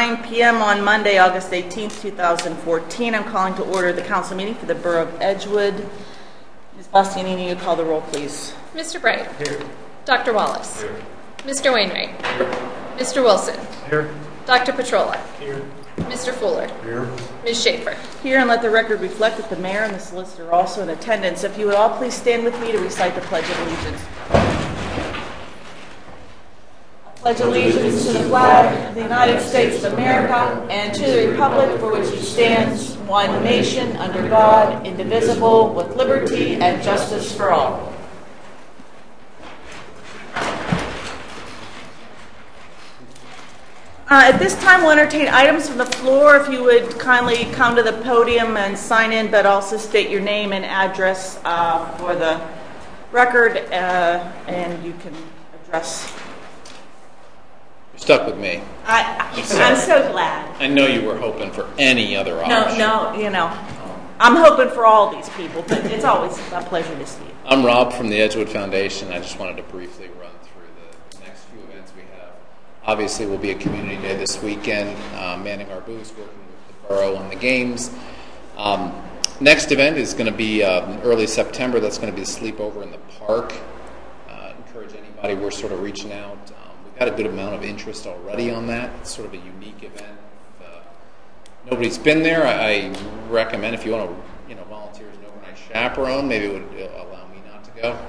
9 p.m. on Monday, August 18th, 2014. I'm calling to order the council meeting for the Borough of Edgewood. Ms. Bastianini, you call the roll, please. Mr. Bright. Here. Dr. Wallace. Here. Mr. Wainwright. Here. Mr. Wilson. Here. Dr. Petrola. Here. Mr. Fuller. Here. Ms. Schaefer. Here, and let the record reflect that the mayor and the solicitor are also in attendance. If you would all please stand with me to recite the Pledge of Allegiance. I pledge allegiance to the flag of the United States of America and to the republic for which it stands, one nation, under God, indivisible, with liberty and justice for all. At this time, we'll entertain items from the floor. If you would kindly come to the podium and sign in, but also state your name and address for the record, and you can address. You're stuck with me. I'm so glad. I know you were hoping for any other option. No, I'm hoping for all these people, but it's always a pleasure to see you. I'm Rob from the Edgewood Foundation. I just wanted to briefly run through the next few events we have. Obviously, we'll be at Community Day this weekend, manning our booths, working with the borough on the games. Next event is going to be early September. That's going to be the sleepover in the park. Encourage anybody. We're sort of reaching out. We've got a good amount of interest already on that. It's sort of a unique event. If nobody's been there, I recommend if you want to, volunteer as an overnight chaperone, maybe it would allow me not to go.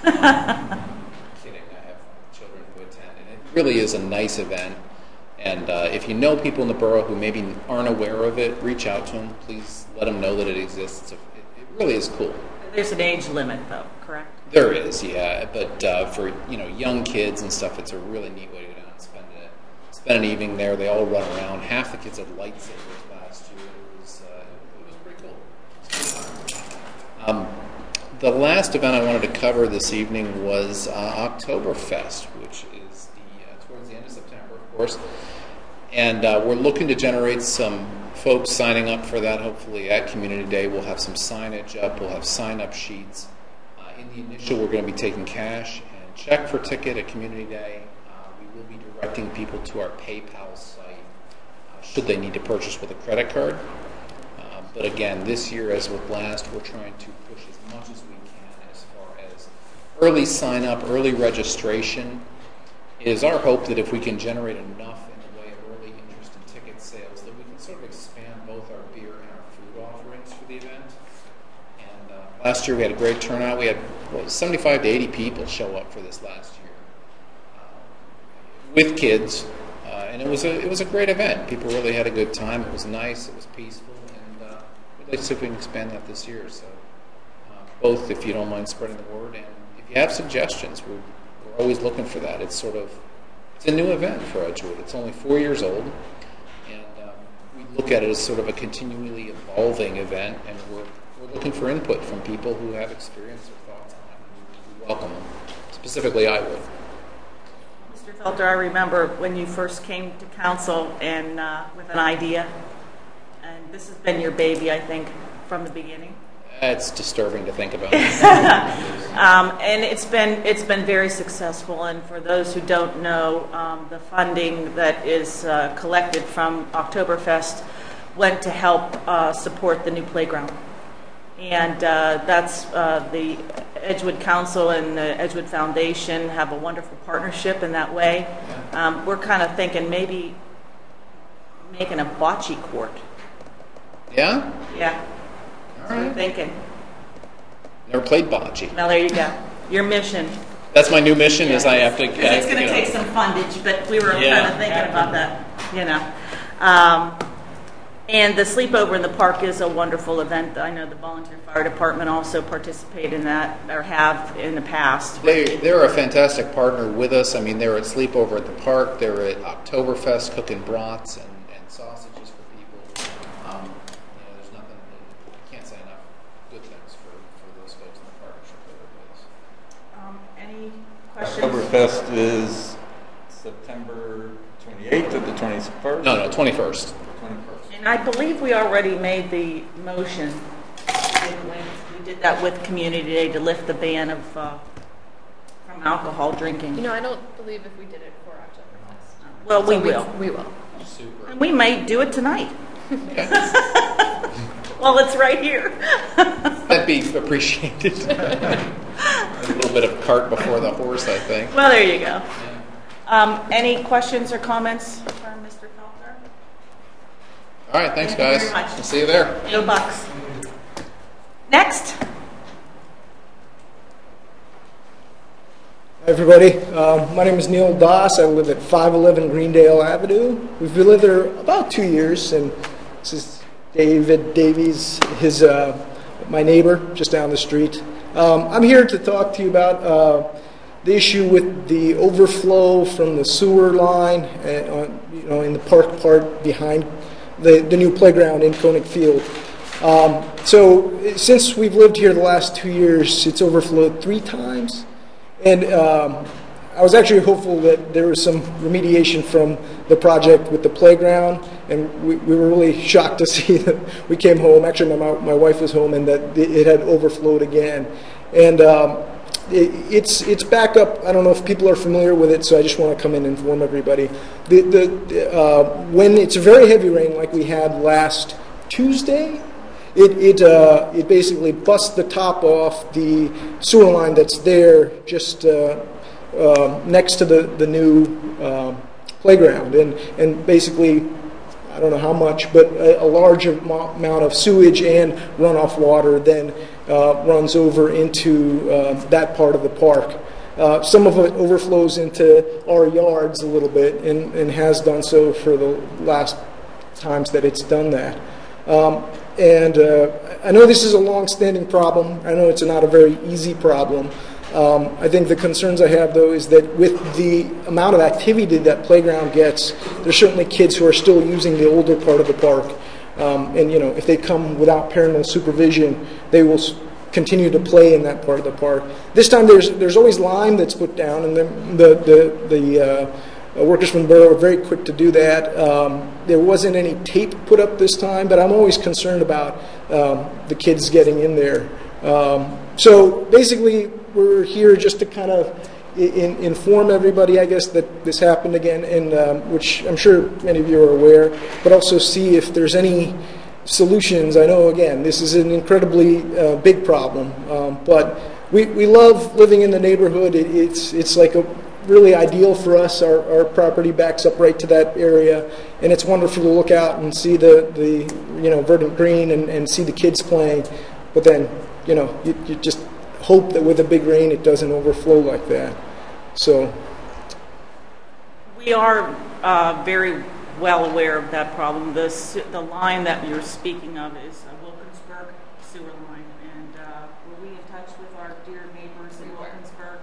Kidding. I have children who attend, and it really is a nice event. And if you know people in the borough who maybe aren't aware of it, reach out to them. Please let them know that it exists. It really is cool. There's an age limit, though, correct? There is, yeah. But for young kids and stuff, it's a really neat way to go down and spend an evening there. They all run around. Half the kids had lightsabers last year. It was pretty cool. The last event I wanted to cover this evening was Oktoberfest, which is towards the end of September, of course. And we're looking to generate some folks signing up for that. Hopefully at Community Day we'll have some signage up. We'll have sign-up sheets. In the initial, we're going to be taking cash and check for ticket at Community Day. We will be directing people to our PayPal site should they need to purchase with a credit card. But again, this year, as with last, we're trying to push as much as we can as far as early sign-up, early registration. It is our hope that if we can generate enough in the way of early interest in ticket sales, that we can sort of expand both our beer and our food offerings for the event. And last year we had a great turnout. We had 75 to 80 people show up for this last year with kids, and it was a great event. People really had a good time. It was nice. It was peaceful, and we'd like to see if we can expand that this year. So both, if you don't mind spreading the word, and if you have suggestions, we're always looking for that. It's a new event for Edgewood. It's only 4 years old, and we look at it as sort of a continually evolving event, and we're looking for input from people who have experience or thoughts on it. We welcome them. Specifically, I would. Mr. Felter, I remember when you first came to council and with an idea, and this has been your baby, I think, from the beginning. It's disturbing to think about. And it's been very successful. And for those who don't know, the funding that is collected from Oktoberfest went to help support the new playground. And that's the Edgewood Council and the Edgewood Foundation have a wonderful partnership in that way. We're kind of thinking maybe making a bocce court. Yeah? Yeah. That's what I'm thinking. Never played bocce. Now there you go. Your mission. That's my new mission. Is I have to. It's going to take some fundage, but we were kind of thinking about that. And the sleepover in the park is a wonderful event. I know the volunteer fire department also participate in that, or have in the past. They're a fantastic partner with us. I mean, they're at sleepover at the park. They're at Oktoberfest cooking brats and sausages for people. There's nothing. I can't say enough good things for those folks in the partnership. Any questions? Oktoberfest is September 28th or the 21st? No, 21st. And I believe we already made the motion. We did that with Community Day to lift the ban of from alcohol drinking. I don't believe if we did it for Oktoberfest. Well, we will. We will. Super. And we might do it tonight. Okay. Well, it's right here. That'd be appreciated. A little bit of cart before the horse, I think. Well, there you go. Any questions or comments for Mr. Felker? All right, thanks, Thank you guys. very much. We'll see you there. No bucks. Next. Hi, everybody. My name is Neil Doss. I live at 511 Greendale Avenue. We've lived there about 2 years, and this is David Davies, my neighbor, just down the street. I'm here to talk to you about the issue with the overflow from the sewer line, in the park part behind the new playground in Koenig Field. So since we've lived here the last 2 years, it's overflowed 3 times. And I was actually hopeful that there was some remediation from the project with the playground, and we were really shocked to see that we came home. Actually, my wife was home, and that it had overflowed again. And it's back up. I don't know if people are familiar with it, so I just want to come in and inform everybody. When it's a very heavy rain like we had last Tuesday, it basically busts the top off the sewer line that's there just next to the new playground, and basically, I don't know how much, but a large amount of sewage and runoff water then runs over into that part of the park. Some of it overflows into our yards a little bit, and has done so for the last times that it's done that. And I know this is a long-standing problem. I know it's not a very easy problem. I think the concerns I have, though, is that with the amount of activity that playground gets, there's certainly kids who are still using the older part of the park. And, if they come without parental supervision, they will continue to play in that part of the park. This time there's always lime that's put down, and then the workers from the borough were very quick to do that. There wasn't any tape put up this time, but I'm always concerned about the kids getting in there. So basically, we're here just to kind of inform everybody, I guess, that this happened again, and which I'm sure many of you are aware, but also see if there's any solutions. I know, again, this is an incredibly big problem, but we love living in the neighborhood. It's like really ideal for us. Our property backs up right to that area, and it's wonderful to look out and see the verdant green and see the kids playing. But then, you just hope that with a big rain it doesn't overflow like that. So We are very well aware of that problem. The line that you're speaking of is Wilkinsburg sewer line, and were we in touch with our dear neighbors in Wilkinsburg?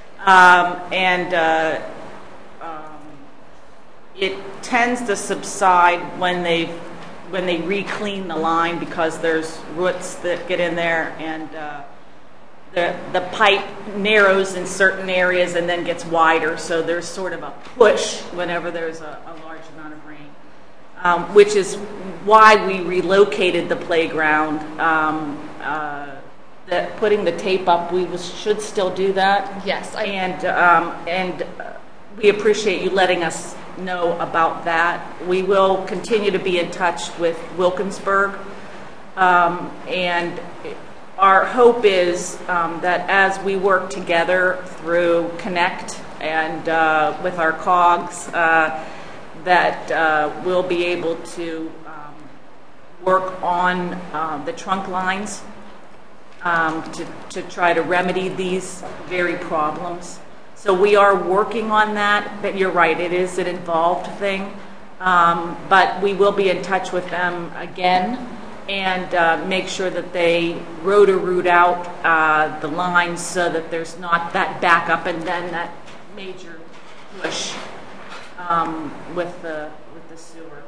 It tends to subside when they re-clean the line, because there's roots that get in there, and the pipe narrows in certain areas and then gets wider, so there's sort of a push whenever there's a large amount of rain, which is why we relocated the playground. That putting the tape up, we should still do that. Yes. And we appreciate you letting us know about that. We will continue to be in touch with Wilkinsburg, and our hope is that as we work together through Connect and with our COGS, that we'll be able to work on the trunk lines to try to remedy these very problems. So we are working on that, but you're right, it is an involved thing. But we will be in touch with them again and make sure that they root out the lines so that there's not that backup and then that major push with the sewer.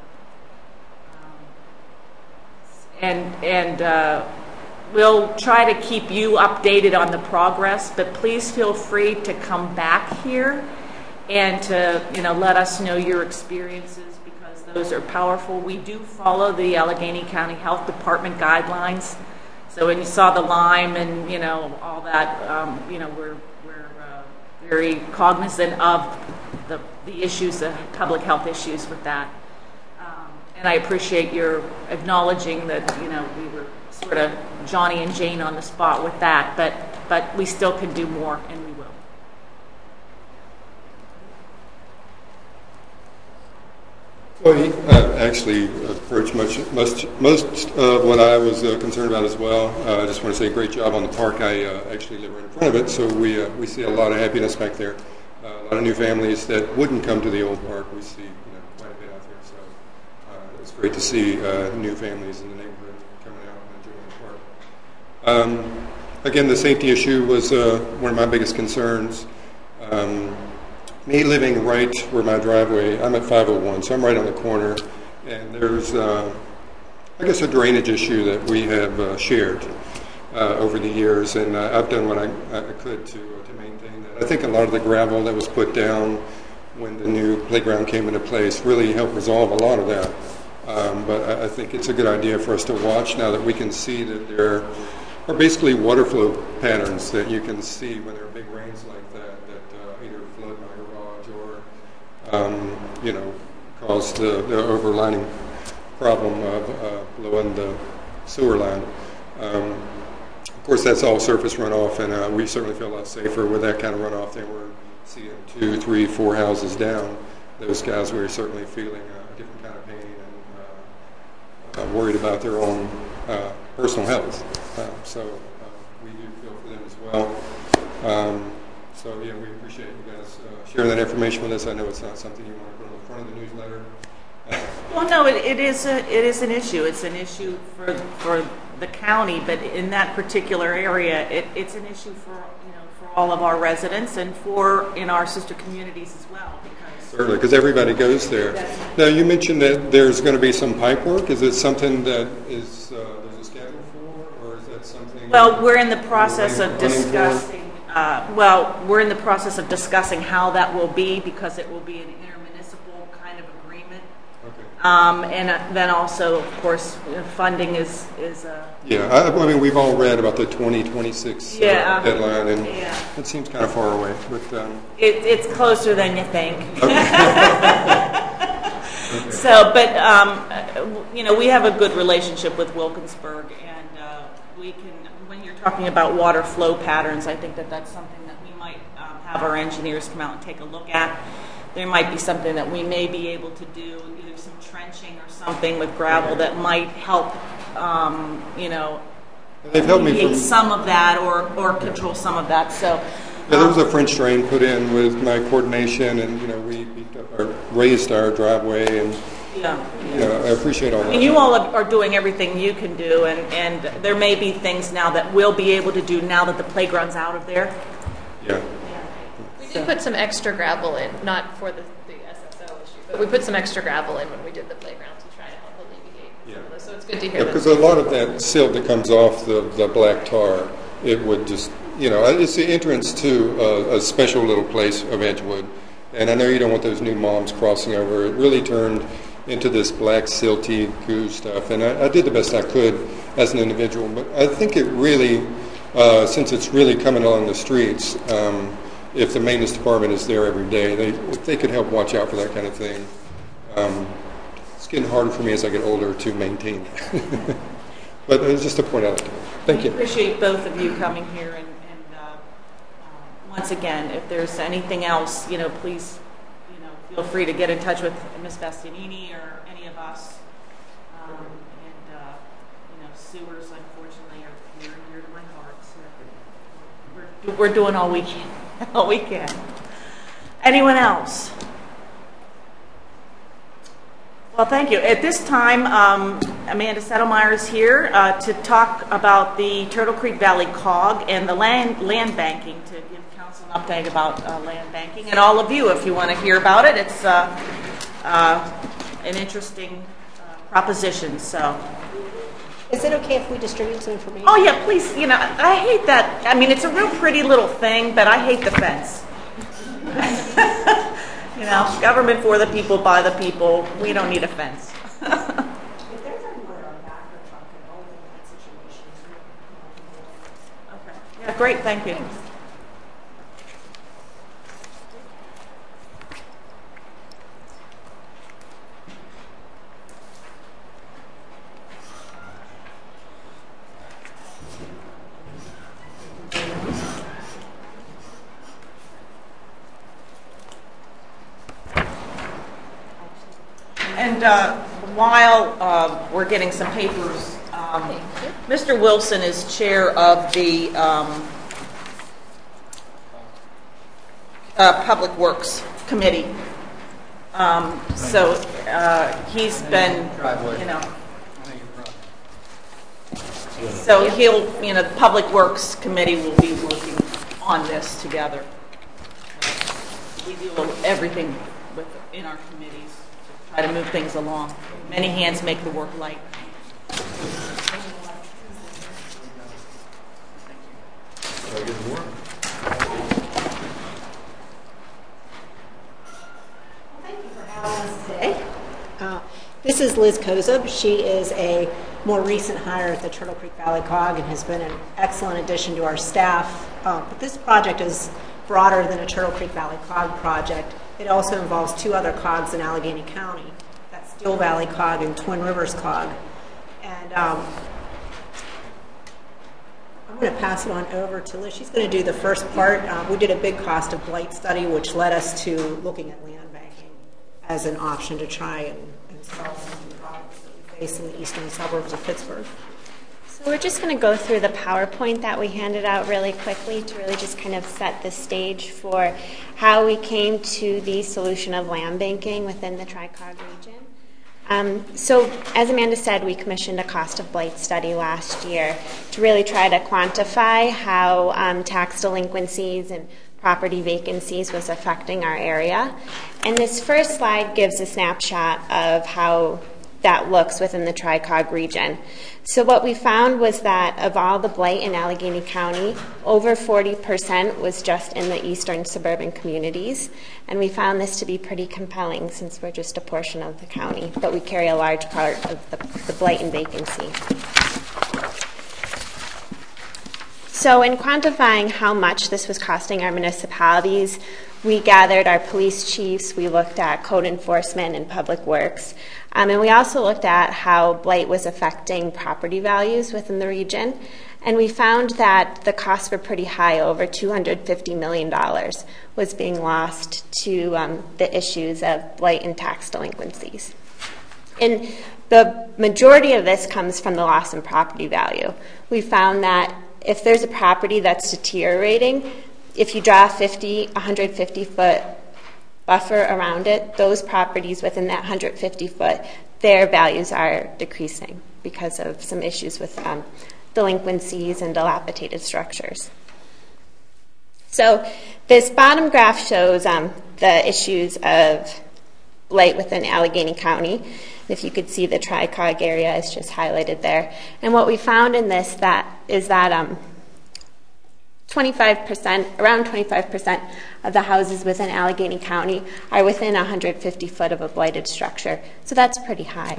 We'll try to keep you updated on the progress, but please feel free to come back here and to let us know your experiences, because those are powerful. We do follow the Allegheny County Health Department guidelines. So when you saw the lime and all that, we're very cognizant of the issues, the public health issues with that. And I appreciate your acknowledging that, we were sort of Johnny and Jane on the spot with that, but we still can do more, and we will. Well, he actually approached most of what I was concerned about as well. I just want to say great job on the park. I actually live right in front of it, so we see a lot of happiness back there. A lot of new families that wouldn't come to the old park. We see quite a bit out there, so it's great to see new families in the neighborhood coming out and enjoying the park. Again, the safety issue was one of my biggest concerns. Me living right where my driveway, I'm at 501, so I'm right on the corner, and there's, I guess, a drainage issue that we have shared over the years, and I've done what I could to maintain that. I think a lot of the gravel that was put down when the new playground came into place really helped resolve a lot of that, but I think it's a good idea for us to watch now that we can see that there are basically water flow patterns that you can see when there are big rains like that either flood my garage or, cause the overlining problem of blowing the sewer line. Of course, that's all surface runoff, and we certainly feel a lot safer with that kind of runoff than we're seeing 2, 3, 4 houses down. Those guys were certainly feeling a different kind of pain and worried about their own personal health. So we do feel for them as well. So yeah, we appreciate you guys sharing that information with us. I know it's not something you want to put on the front of the newsletter. Well, no, it is an issue. It's an issue for the county, but in that particular area, it's an issue for all of our residents and in our sister communities as well. Certainly, because everybody goes there. Now, you mentioned that there's going to be some pipe work. Is it something that is there's a schedule for, or is that something? Well, we're in the process of discussing. We're in the process of discussing how that will be, because it will be an intermunicipal kind of agreement. Okay. And then also, of course, funding is. Yeah, I mean, we've all read about the 2026 deadline, and it seems kind of far away, but it's closer than you think. Okay. So, but we have a good relationship with Wilkinsburg, and we can. When you're talking about water flow patterns, I think that's something that we might have our engineers come out and take a look at. There might be something that we may be able to do, either some trenching or something with gravel that might help, they've helped me from some of that or control some of that. So there was a French drain put in with my coordination, and we raised our driveway, and I appreciate all that. And you all are doing everything you can do, and there may be things now that we'll be able to do now that the playground's out of there. Yeah. We did put some extra gravel in, not for the SSO issue, but we put some extra gravel in when we did the playground to try to help alleviate some of this. So it's good to hear. Because a lot of that silt that comes off the black tar, it would just, it's the entrance to a special little place of Edgewood. And I know you don't want those new moms crossing over. It really turned into this black silty goo stuff. And I did the best I could as an individual. But I think it really, since it's really coming along the streets, if the maintenance department is there every day, if they could help watch out for that kind of thing. It's getting harder for me as I get older to maintain. But it's just a point out. Thank you. I appreciate both of you coming here, and once again, if there's anything else, please, feel free to get in touch with Ms. Bastianini or any of us. Sewers, unfortunately, are near and dear to my heart. So we're doing all we can. All we can. Anyone else? Well, thank you. At this time, Amanda Settlemeyer is here to talk about the Turtle Creek Valley COG and the land banking, to give council an update about land banking. And all of you, if you want to hear about it, it's an interesting proposition. So. Is it okay if we distribute some information? Oh, yeah, please. I hate that. I mean, it's a real pretty little thing, but I hate the fence. Government for the people, by the people. We don't need a fence. If there's anyone on back or truck at all in that situation, okay. Yeah, great. Thank you. And while we're getting some papers, Mr. Wilson is chair of the Public Works Committee. So he's been, so the Public Works Committee will be working on this together. We do everything in our committees to try to move things along. Many hands make the work light. This is Liz Kozub. She is a more recent hire at the Turtle Creek Valley COG and has been an excellent addition to our staff. But this project is broader than a Turtle Creek Valley COG project. It also involves two other COGs in Allegheny County. That's Steel Valley COG and Twin Rivers COG. And I'm going to pass it on over to Liz. She's going to do the first part. We did a big cost of blight study, which led us to looking at land banking as an option to try and solve some of the problems that we face in the eastern suburbs of Pittsburgh. So we're just going to go through the PowerPoint that we handed out really quickly to really just kind of set the stage for how we came to the solution of land banking within the Tri-Cog region. So as Amanda said, we commissioned a cost of blight study last year to really try to quantify how tax delinquencies and property vacancies was affecting our area. And this first slide gives a snapshot of how that looks within the Tri-Cog region. So what we found was that of all the blight in Allegheny County, over 40% was just in the eastern suburban communities. And we found this to be pretty compelling since we're just a portion of the county, but we carry a large part of the blight and vacancy. So in quantifying how much this was costing our municipalities, we gathered our police chiefs, we looked at code enforcement and public works, and we also looked at how blight was affecting property values within the region. And we found that the costs were pretty high, over $250 million was being lost to the issues of blight and tax delinquencies. And the majority of this comes from the loss in property value. We found that if there's a property that's deteriorating, if you draw a 150-foot buffer around it, those properties within that 150-foot, their values are decreasing because of some issues with delinquencies and dilapidated structures. So this bottom graph shows the issues of blight within Allegheny County. If you could see, the Tri-Cog area is just highlighted there. And what we found in this is that around 25% of the houses within Allegheny County are within 150 foot of a blighted structure. So that's pretty high.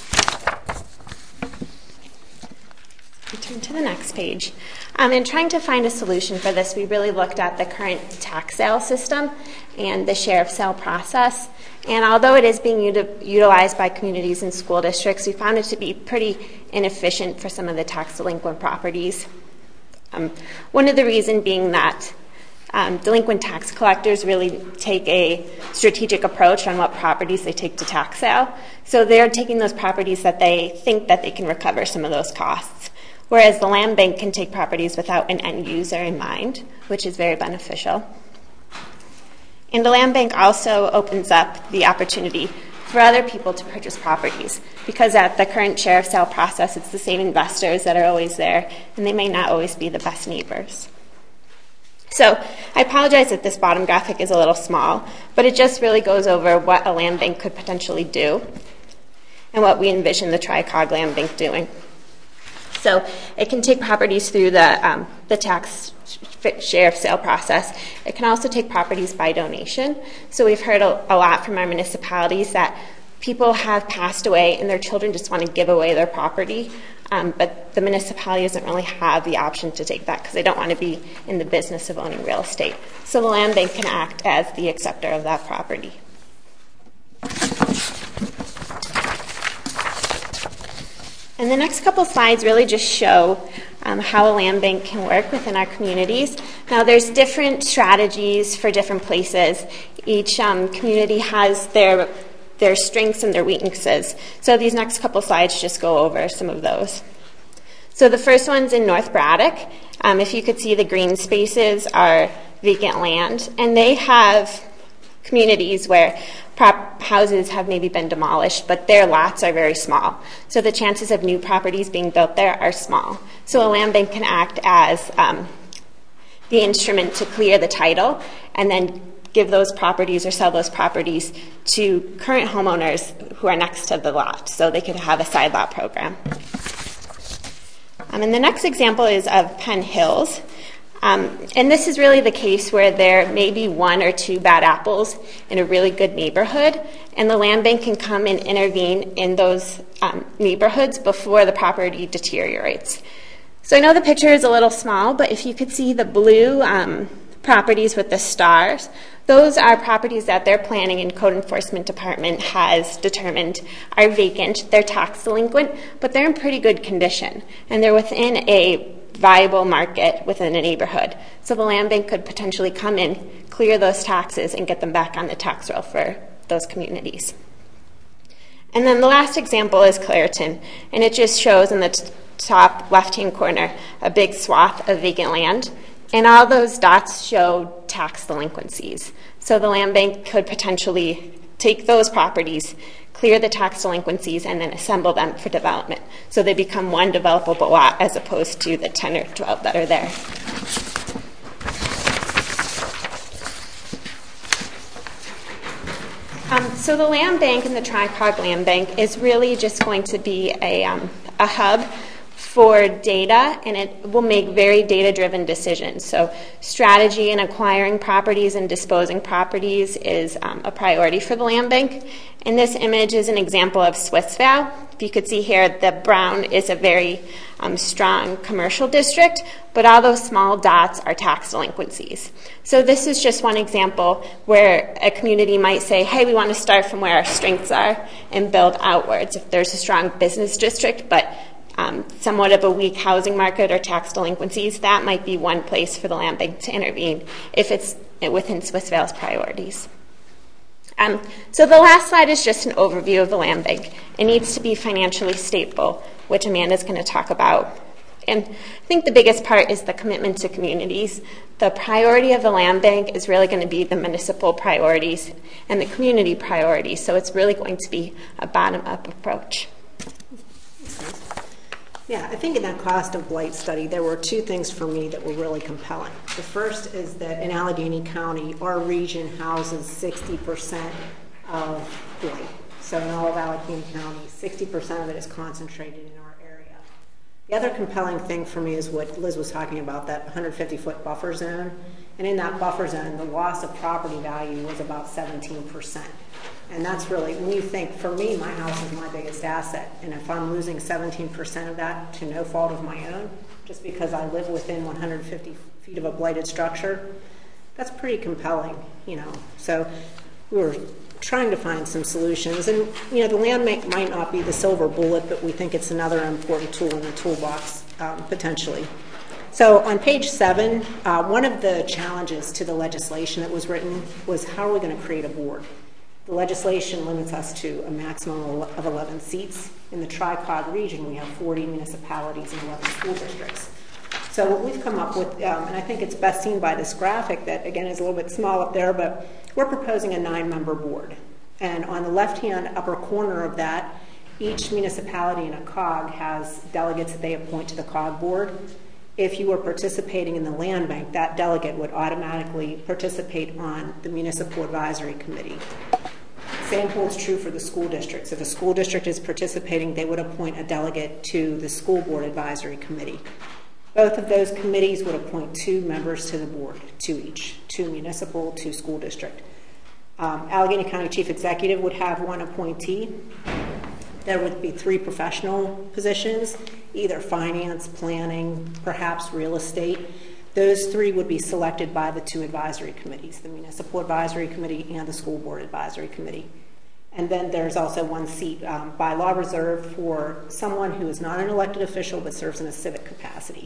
We turn to the next page. In trying to find a solution for this, we really looked at the current tax sale system and the share of sale process. And although it is being utilized by communities and school districts, we found it to be pretty inefficient for some of the tax delinquent properties. One of the reasons being that delinquent tax collectors really take a strategic approach on what properties they take to tax sale. So they're taking those properties that they think that they can recover some of those costs. Whereas the land bank can take properties without an end user in mind, which is very beneficial. And the land bank also opens up the opportunity for other people to purchase properties, because at the current share of sale process, it's the same investors that are always there, and they may not always be the best neighbors. So I apologize that this bottom graphic is a little small, but it just really goes over what a land bank could potentially do and what we envision the Tri-Cog land bank doing. So it can take properties through the tax share of sale process. It can also take properties by donation. So we've heard a lot from our municipalities that people have passed away and their children just want to give away their property, but the municipality doesn't really have the option to take that because they don't want to be in the business of owning real estate. So the land bank can act as the acceptor of that property. And the next couple slides really just show how a land bank can work within our communities. Now, there's different strategies for different places. Each community has their their strengths and their weaknesses. So these next couple slides just go over some of those. So the first one's in North Braddock. If you could see, the green spaces are vacant land, and they have communities where houses have maybe been demolished, but their lots are very small. So the chances of new properties being built there are small. So a land bank can act as the instrument to clear the title and then give those properties or sell those properties to current homeowners who are next to the lot, so they could have a side lot program. And the next example is of Penn Hills. And this is really the case where there may be one or two bad apples in a really good neighborhood, and the land bank can come and intervene in those neighborhoods before the property deteriorates. So I know the picture is a little small, but if you could see the blue properties with the stars, those are properties that their planning and code enforcement department has determined are vacant. They're tax delinquent, but they're in pretty good condition, and they're within a viable market within a neighborhood. So the land bank could potentially come in, clear those taxes, and get them back on the tax roll for those communities. And then the last example is Clairton, and it just shows in the top left-hand corner a big swath of vacant land, and all those dots show tax delinquencies. So the land bank could potentially take those properties, clear the tax delinquencies, and then assemble them for development. So they become one developable lot as opposed to the 10 or 12 that are there. So the land bank and the Tri-Cog Land Bank is really just going to be a hub for data, and it will make very data-driven decisions. So strategy in acquiring properties and disposing properties is a priority for the land bank. And this image is an example of Swissvale. If you could see here, the brown is a very strong commercial district, but all those small dots are tax delinquencies. So this is just one example where a community might say, hey, we want to start from where our strengths are and build outwards. If there's a strong business district, but somewhat of a weak housing market or tax delinquencies, that might be one place for the land bank to intervene if it's within Swissvale's priorities. So the last slide is just an overview of the land bank. It needs to be financially stable, which Amanda's going to talk about. And I think the biggest part is the commitment to communities. The priority of the land bank is really going to be the municipal priorities and the community priorities, so it's really going to be a bottom-up approach. Yeah, I think in that cost of blight study, there were two things for me that were really compelling. The first is that in Allegheny County, our region houses 60% of blight. So in all of Allegheny County, 60% of it is concentrated in our area. The other compelling thing for me is what Liz was talking about, that 150-foot buffer zone. And in that buffer zone, the loss of property value was about 17%. And that's really, when you think, for me, my house is my biggest asset. And if I'm losing 17% of that to no fault of my own, just because I live within 150 feet of a blighted structure, that's pretty compelling, you know. So we were trying to find some solutions. And, you know, the land might not be the silver bullet, but we think it's another important tool in the toolbox, potentially. So on page 7, one of the challenges to the legislation that was written was, how are we going to create a board? The legislation limits us to a maximum of 11 seats. In the Tri-Cog region, we have 40 municipalities and 11 school districts. So what we've come up with, and I think it's best seen by this graphic that, again, is a little bit small up there, but we're proposing a 9-member board. And on the left-hand upper corner of that, each municipality in a COG has delegates that they appoint to the COG board. If you were participating in the land bank, that delegate would automatically participate on the municipal advisory committee. Same holds true for the school districts. If a school district is participating, they would appoint a delegate to the school board advisory committee. Both of those committees would appoint 2 members to the board, 2 each, 2 municipal, 2 school district. Allegheny County Chief Executive would have 1 appointee. There would be 3 professional positions, either finance, planning, perhaps real estate. Those 3 would be selected by the 2 advisory committees, the Municipal Advisory Committee and the School Board Advisory Committee. And then there's also 1 seat by law reserved for someone who is not an elected official but serves in a civic capacity.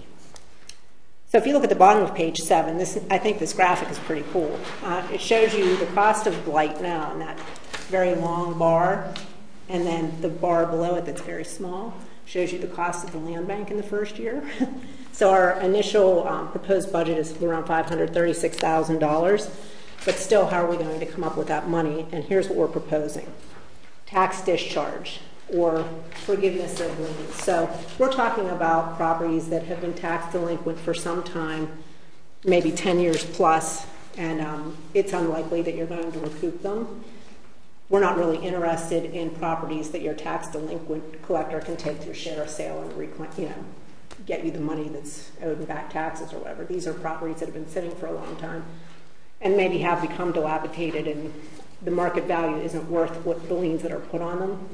So if you look at the bottom of page 7, I think this graphic is pretty cool. It shows you the cost of blight now, and that very long bar, and then the bar below it that's very small shows you the cost of the land bank in the first year. So our initial proposed budget is around $536,000, but still, how are we going to come up with that money? And here's what we're proposing. Tax discharge, or forgiveness of liens. So we're talking about properties that have been tax delinquent for some time, maybe 10 years plus, and it's unlikely that you're going to recoup them. We're not really interested in properties that your tax delinquent collector can take to a sheriff's sale and get you the money that's owed in back taxes or whatever. These are properties that have been sitting for a long time and maybe have become dilapidated, and the market value isn't worth what the liens that are put on them.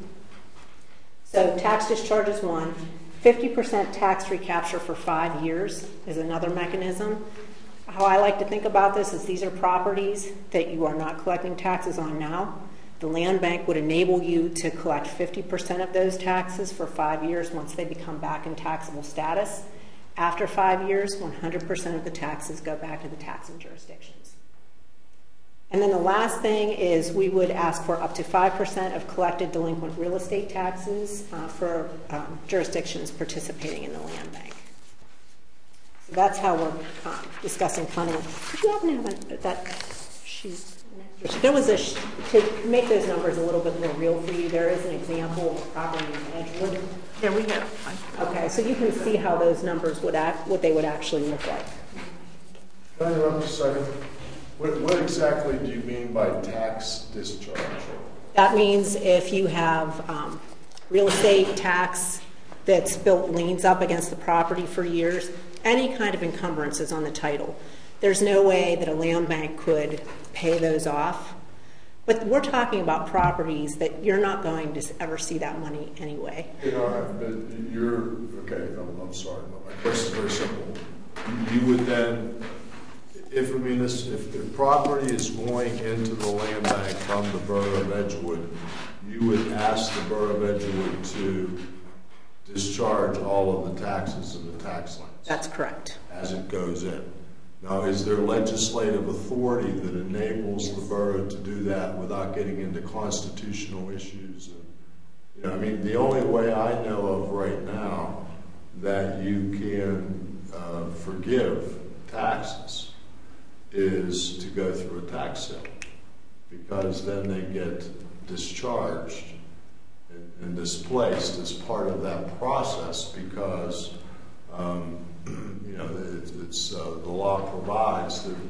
So tax discharge is one. 50% tax recapture for 5 years is another mechanism. How I like to think about this is these are properties that you are not collecting taxes on now. The land bank would enable you to collect 50% of those taxes for 5 years once they become back in taxable status. After 5 years, 100% of the taxes go back to the taxing jurisdictions. And then the last thing is we would ask for up to 5% of collected delinquent real estate taxes for jurisdictions participating in the land bank. So that's how we're discussing funding. Did you happen to have that sheet? There was to make those numbers a little bit more real for you, there is an example of a property in Edgewood. Yeah, we have. Okay, so you can see how those numbers would what they would actually look like. Can I interrupt a second? What exactly do you mean by tax discharge? That means if you have real estate tax that's built liens up against the property for years, any kind of encumbrances on the title. There's no way that a land bank could pay those off. But we're talking about properties that you're not going to ever see that money anyway. Okay, I'm sorry. My question is very simple. You would then, if the property is going into the land bank from the Borough of Edgewood, you would ask the Borough of Edgewood to discharge all of the taxes in the tax lands. That's correct. As it goes in. Now, is there legislative authority that enables the borough to do that without getting into constitutional issues? The only way I know of right now that you can forgive taxes is to go through a tax sale, because then they get discharged and displaced as part of that process, because the law provides that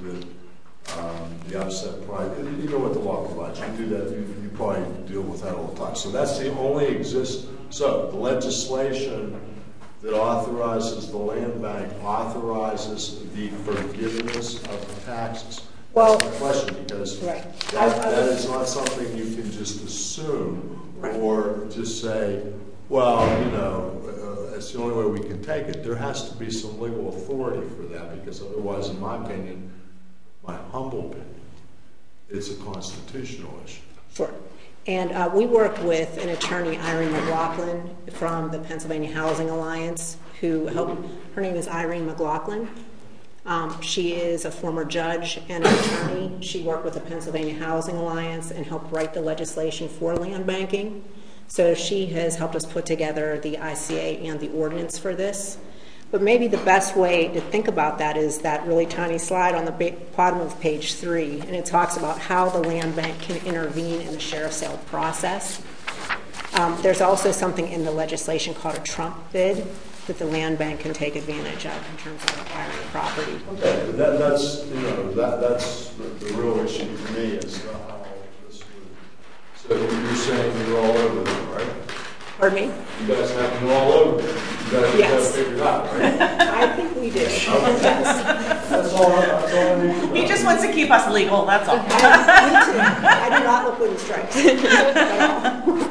the upset price. You know what the law provides. You do that. You probably deal with that all the time. So that's the only So the legislation that authorizes the land bank authorizes the forgiveness of taxes. Well, that's my question, because that is not something you can just assume or just say, well, it's the only way we can take it. There has to be some legal authority for that, because otherwise, in my opinion, my humble opinion, it's a constitutional issue. Sure. And we work with an attorney, Irene McLaughlin, from the Pennsylvania Housing Alliance, who helped. Her name is Irene McLaughlin. She is a former judge and an attorney. She worked with the Pennsylvania Housing Alliance and helped write the legislation for land banking. So she has helped us put together the ICA and the ordinance for this. But maybe the best way to think about that is that really tiny slide on the bottom of page 3, and it talks about how the land bank can intervene in the sheriff's sale process. There's also something in the legislation called a trump bid that the land bank can take advantage of in terms of acquiring property. Okay, but that's the real issue for me is how this would. So you're saying you're all over them, right? Pardon me? You guys have them all over them. You guys have figured it out, right? I think we do. That's all I need to know. He just wants to keep us legal, that's all. I do not look wooden stripes at all.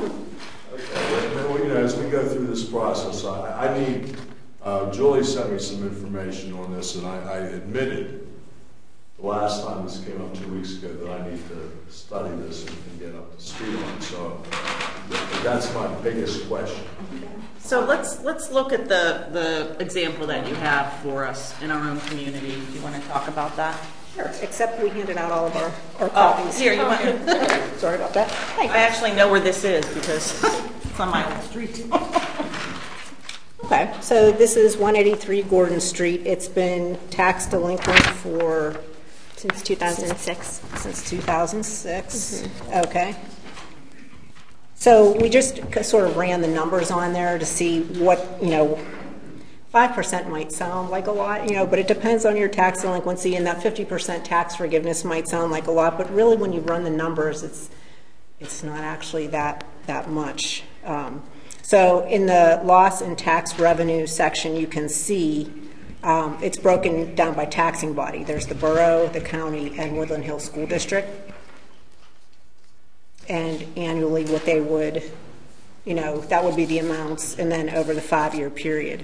Okay, well, as we go through this process, I need, Julie sent me some information on this, and I admitted the last time this came up 2 weeks ago that I need to study this and get up to speed on it. So that's my biggest question. So let's look at the example that you have for us in our own community. Do you want to talk about that? Sure, except we handed out all of our copies. Here, you want Sorry about that. I actually know where this is because it's on my own street. Okay, so this is 183 Gordon Street. It's been tax delinquent Since 2006. Since 2006. Okay. So we just sort of ran the numbers on there to see what, 5% might sound like a lot, but it depends on your tax delinquency, and that 50% tax forgiveness might sound like a lot, but really when you run the numbers, it's not actually that much. So in the loss and tax revenue section, you can see it's broken down by taxing body. There's the borough, the county, and Woodland Hills School District. And annually what they would, that would be the amounts, and then over the 5-year period.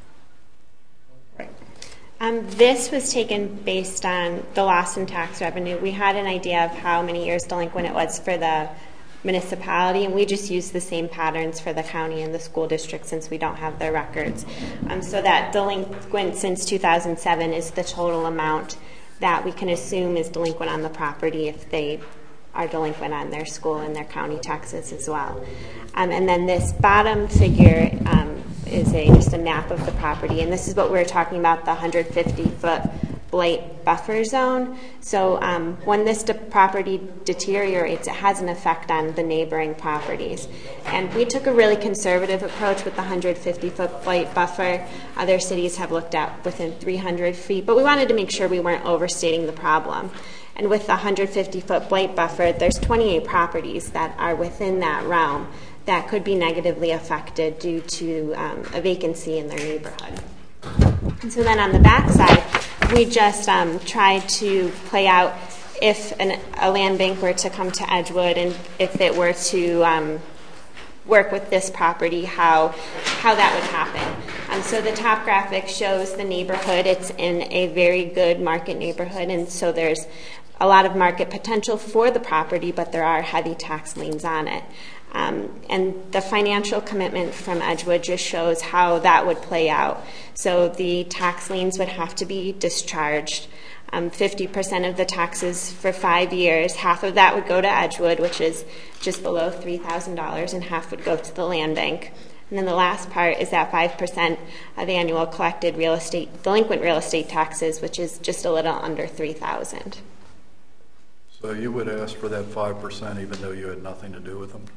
This was taken based on the loss in tax revenue. We had an idea of how many years delinquent it was for the municipality, and we just used the same patterns for the county and the school district since we don't have their records. So that delinquent since 2007 is the total amount that we can assume is delinquent on the property if they are delinquent on their school and their county taxes as well. And then this bottom figure is just a map of the property, and this is what we were talking about, the 150-foot blight buffer zone. So when this property deteriorates, it has an effect on the neighboring properties. And we took a really conservative approach with the 150-foot blight buffer. Other cities have looked at within 300 feet, but we wanted to make sure we weren't overstating the problem. And with the 150-foot blight buffer, there's 28 properties that are within that realm that could be negatively affected due to a vacancy in their neighborhood. And so then on the back side, we just tried to play out if a land bank were to come to Edgewood and if it were to work with this property, how that would happen. So the top graphic shows the neighborhood. It's in a very good market neighborhood, and so there's a lot of market potential for the property, but there are heavy tax liens on it. And the financial commitment from Edgewood just shows how that would play out. So the tax liens would have to be discharged. 50% of the taxes for 5 years, half of that would go to Edgewood, which is just below $3,000, and half would go to the land bank. And then the last part is that 5% of annual collected delinquent real estate taxes, which is just a little under $3,000. So you would ask for that 5% even though you had nothing to do with them?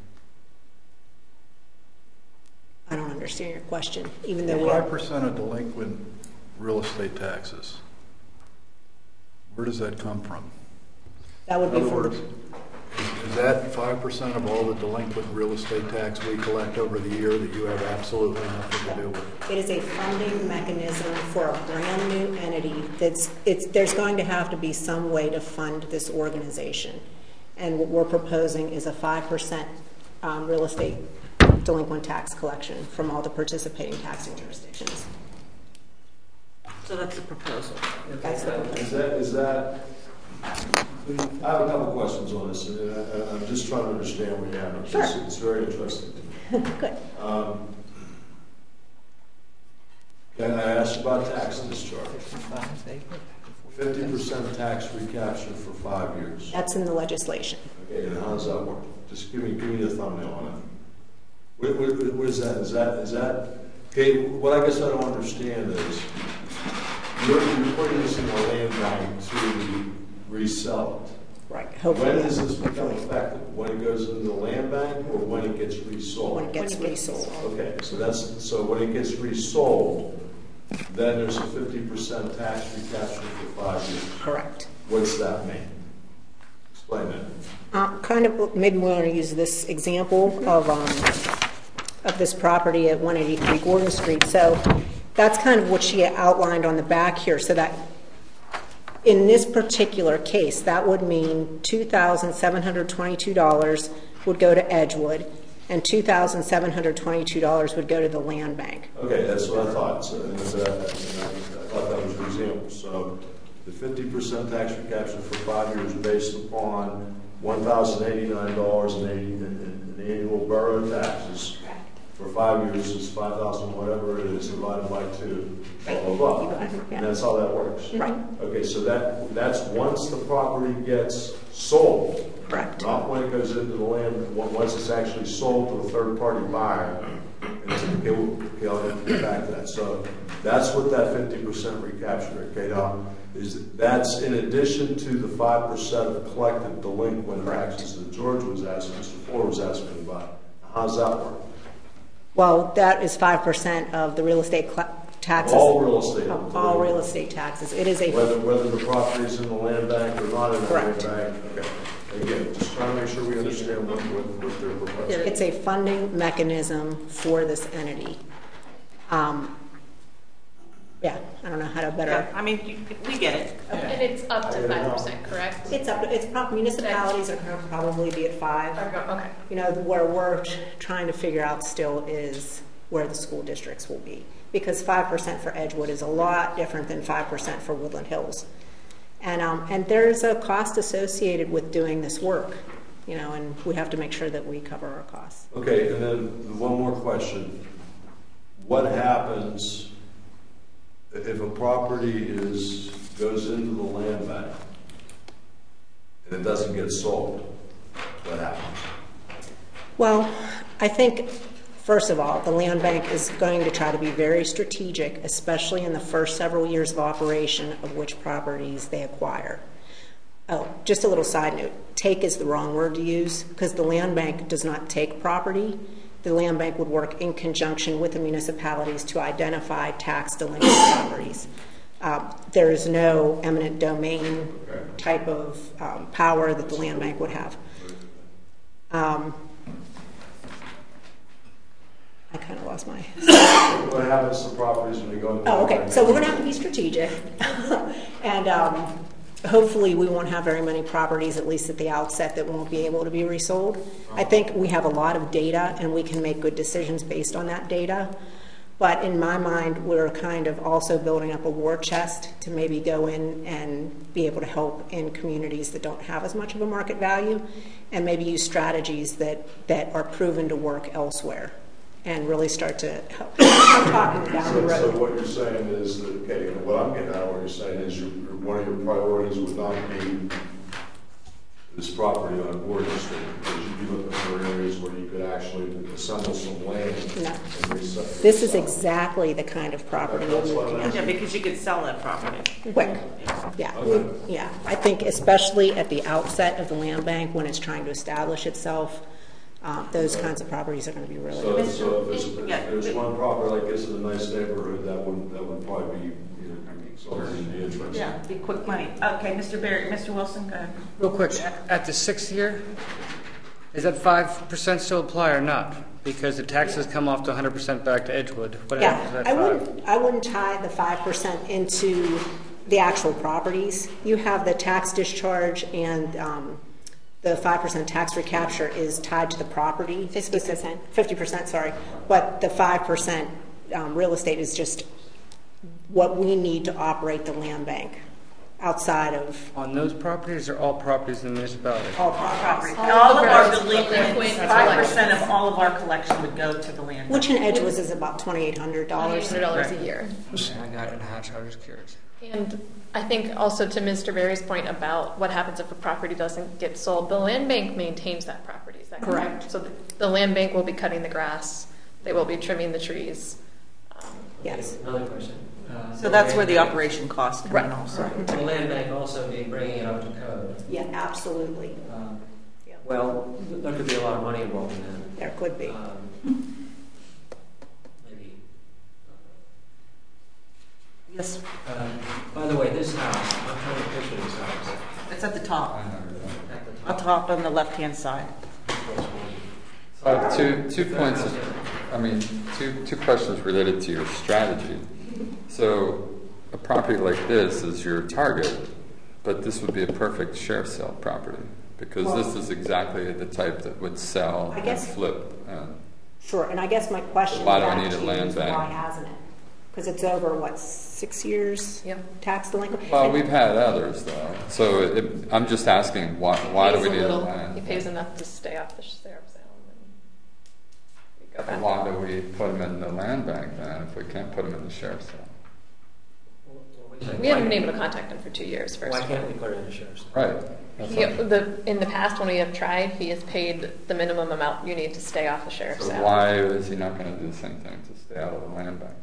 I don't understand your question. Even though 5% of delinquent real estate taxes, where does that come from? That would be from. Is that 5% of all the delinquent real estate tax we collect over the year that you have absolutely nothing to do with? It is a funding mechanism for a brand new entity. There's going to have to be some way to fund this organization. And what we're proposing is a 5% real estate delinquent tax collection from all the participating taxing jurisdictions. So that's the proposal. That's the proposal. Is that I have a couple questions on this. I'm just trying to understand what you have. Sure. It's very interesting. Good. Can I ask about tax discharge? 50% tax recapture for 5 years. That's in the legislation. Okay, and how does that work? Just give me the thumbnail on it. What is that? Is that okay? What I guess I don't understand is you're putting this in the land bank to resell it. Right. Hopefully. When does this become effective? When it goes into the land bank or when it gets resold? When it gets resold. Okay, so when it gets resold, then there's a 50% tax recapture for 5 years. Correct. What's that mean? Explain that. Maybe we want to use this example of this property at 183 Gordon Street. So that's kind of what she outlined on the back here. So that in this particular case, that would mean $2,722 would go to Edgewood, and $2,722 would go to the land bank. Okay, that's what I thought. So, I thought that was an example. So the 50% tax recapture for 5 years based upon $1,089 in annual borough taxes for 5 years is 5,000, whatever it is, divided by 2, blah, blah, blah. And that's how that works. Right. Okay, so that's once the property gets sold. Correct. Not when it goes into the land, once it's actually sold to a third-party buyer. Okay, I'll have to get back to that. So that's what that 50% recapture rate, okay, now, that's in addition to the 5% of collected delinquent taxes that George was asking, Mr. Fuller was asking about. How does that work? Well, that is 5% of the real estate taxes. All real estate. All real estate taxes. It is a whether the property is in the land bank or not in the Correct. land bank. Okay. Again, just trying to make sure we understand what they're proposing. It's a funding mechanism for this entity. Yeah, I don't know how to better. Yeah, I mean, we get it. And it's up to 5%, correct? Municipalities are going to probably be at 5. Okay. You know, where we're trying to figure out still is where the school districts will be, because 5% for Edgewood is a lot different than 5% for Woodland Hills, and there's a cost associated with doing this work, you know, and we have to make sure that we cover our costs. Okay, and then one more question: what happens if a property goes into the land bank and it doesn't get sold? What happens? Well, I think, first of all, the land bank is going to try to be very strategic, especially in the first several years of operation of which properties they acquire. Oh, just a little side note, take is the wrong word to use, because the land bank does not take property. The land bank would work in conjunction with the municipalities to identify tax delinquent properties. There is no eminent domain type of power that the land bank would have. I kind of lost my... What happens to properties when they go into Oh, okay. So we're going to have to be strategic. And hopefully we won't have very many properties, at least at the outset, that won't be able to be resold. I think we have a lot of data, and we can make good decisions based on that data. But in my mind, we're kind of also building up a war chest to maybe go in and be able to help in communities that don't have as much of a market value, and maybe use strategies that are proven to work elsewhere, and really start to help. I'm talking down the road. So what you're saying is that, okay, what I'm getting at, what you're saying is one of your priorities would not be this property on Gordon Street, because you'd be looking for areas where you could actually assemble some land. No. And reset. This is exactly the kind of property we're looking at. Yeah, because you could sell that property. Quick. Yeah. Okay. Yeah. I think especially at the outset of the land bank, when it's trying to establish itself, those kinds of properties are going to be really good. So if there's one property like this in a nice neighborhood, that would probably be something in the interest. Yeah, be quick money. Okay, Mr. Barrett, Mr. Wilson, go ahead. Real quick, at the 6th year, is that 5% still apply or not? Because the taxes come off to 100% back to Edgewood. What happens at 5? I wouldn't tie the 5% into the actual properties. You have the tax discharge, and the 5% tax recapture is tied to the property. 50%. 50%, sorry. But the 5% real estate is just what we need to operate the land bank outside of... On those properties or all properties in the municipality? All properties. All of our delinquents, 5% of all of our collection would go to the land. Which in Edgewood is about $2,800. $2,800 a year. I got it in Hatch, I was curious. And I think also to Mr. Berry's point about what happens if a property doesn't get sold, the land bank maintains that property. Is that correct? So the land bank will be cutting the grass. They will be trimming the trees. Yes. Another question. So that's where the operation costs come in also. The land bank also be bringing it up to code. Yeah, absolutely. Well, there could be a lot of money involved in that. There could be. Maybe. Yes. By the way, this house, I'm trying to picture this house. It's at the top. At the At the top on the left-hand side. So 2 points. Two questions related to your strategy. So a property like this is your target, but this would be a perfect share sale property because this is exactly the type that would sell and flip. Sure, and I guess my question why do I need a land bank? Why hasn't it? Because it's over, 6 years tax delinquent? Well, we've had others, though. So I'm just asking, why do we need a land? He pays enough to stay off the share sale. go back. Why do we put them in the land bank then if we can't put them in the sheriff's sale? We haven't been able to contact him for 2 years. First, why can't we put it in the sheriff's? Right. In the past, when we have tried, he has paid the minimum amount you need to stay off the sheriff's So sale. why is he not going to do the same thing to stay out of the land bank?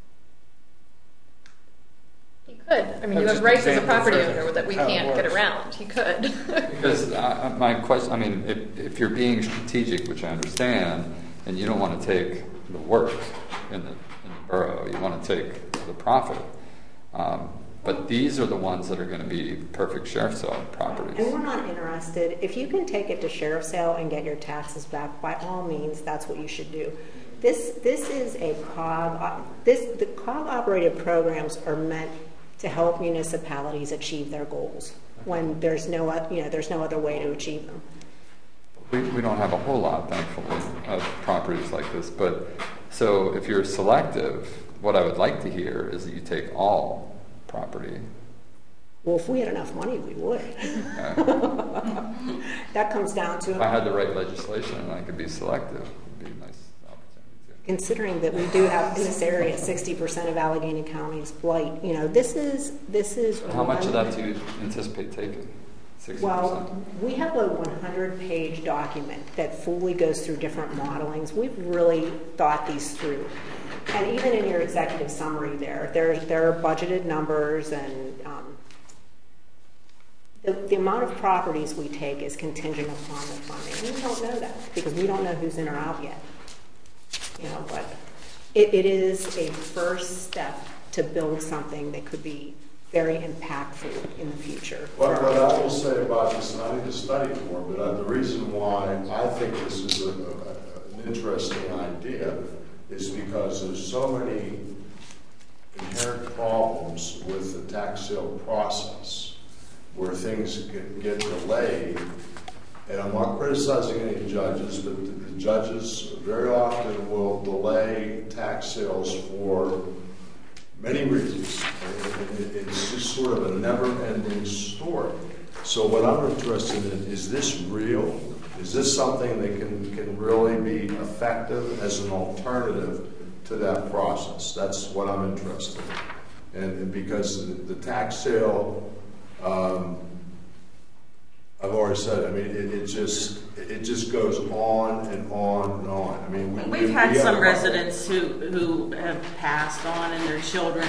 He could. I mean, you have rights as a property owner that we can't get around. He could. Because my question, I mean, if you're being strategic, which I understand, and you don't want to take the work in the borough, you want to take the profit. But these are the ones that are going to be perfect sheriff's sale properties. And we're not interested. If you can take it to sheriff's sale and get your taxes back, by all means, that's what you should do. This is a COG. The COG operated programs are meant to help municipalities achieve their goals when there's no other way to achieve them. We don't have a whole lot, thankfully, of properties like this. But so if you're selective, what I would like to hear is that you take all property. Well, if we had enough money, we would. Okay. That comes down to... If I had the right legislation and I could be selective, it would be a nice opportunity too. Considering that we do have in this area 60% of Allegheny County's blight, this is. How much of that do you anticipate taking? 60%? Well, we have a 100-page document that fully goes through different modelings. We've really thought these through. And even in your executive summary there are budgeted numbers, and the amount of properties we take is contingent upon the funding. And we don't know that because we don't know who's in or out yet. But it is a first step to build something that could be very impactful in the future. What I will say about this, and I need to study more, but the reason why I think this is an interesting idea is because there's so many inherent problems with the tax sale process where things get delayed. And I'm not criticizing any judges, but the judges very often will delay tax sales for many reasons. It's just sort of a never-ending story. So what I'm interested in, is this real? Is this something that can really be effective as an alternative to that process? That's what I'm interested in. And because the tax sale, I've already said, I mean, it just goes on and on and on. I mean, we've had some residents who have passed on, and their children,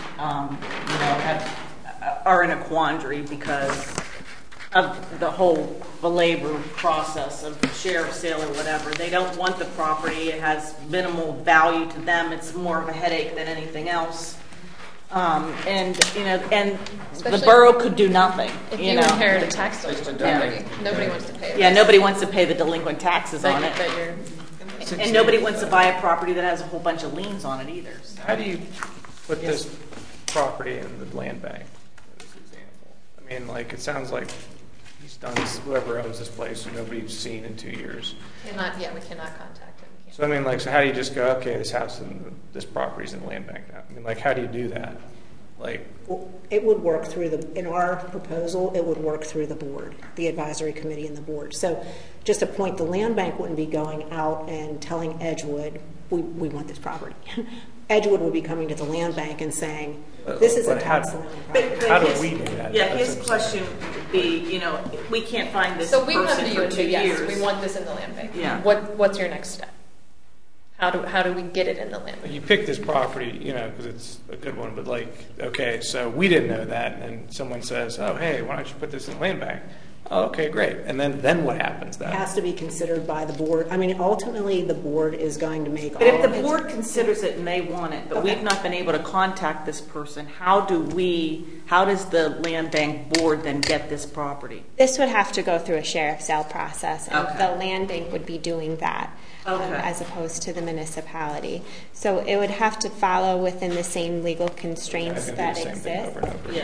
are in a quandary because of the labor process of sheriff's sale or whatever. They don't want the property. It has minimal value to them. It's more of a headache than anything else. And the borough could do nothing. If you inherit a tax property, nobody wants to pay it. Yeah, nobody wants to pay the delinquent taxes on it. And nobody wants to buy a property that has a whole bunch of liens on it either. How do you put this property in the land bank, as an example? I mean, it sounds like he's done this, whoever owns this place, nobody's seen in 2 years. We cannot contact him. So, I mean, so how do you just go, okay, this house and this property's in the land bank now? I mean, how do you do that? Well, it would work through in our proposal, it would work through the board, the advisory committee and the board. So just a point, the land bank wouldn't be going out and telling Edgewood, we want this property. Edgewood would be coming to the land bank and saying, this is a tax property. How do we do that? Yeah, his question would be, we can't find this person for 2 years. So we come to you and say, yes, we want this in the land bank. Yeah. What's your next step? How do we get it in the land bank? You pick this property, because it's a good one, but okay, so we didn't know that, and someone says, oh, hey, why don't you put this in the land bank? Oh, okay, great. And then what happens then? It has to be considered by the board. I mean, ultimately, the board is going to make But if the board considers it and they want it, but we've not been able to contact this person, how does the land bank board then get this property? This would have to go through a sheriff's sale process, and the land bank would be doing that. As opposed to the municipality. So it would have to follow within the same legal constraints that exist.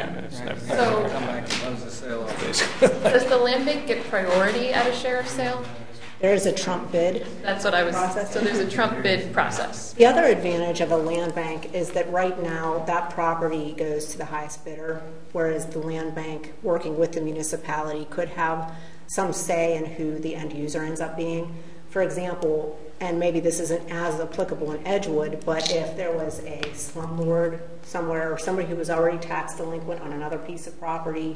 Does the land bank get priority at a sheriff's sale? There is a trump bid. That's what I was. So there's a trump bid process. The other advantage of a land bank is that right now that property goes to the highest bidder, whereas the land bank, working with the municipality, could have some say in who the end user ends up being. For example, and maybe this isn't as applicable in Edgewood, but if there was a slumlord somewhere or somebody who was already tax delinquent on another piece of property,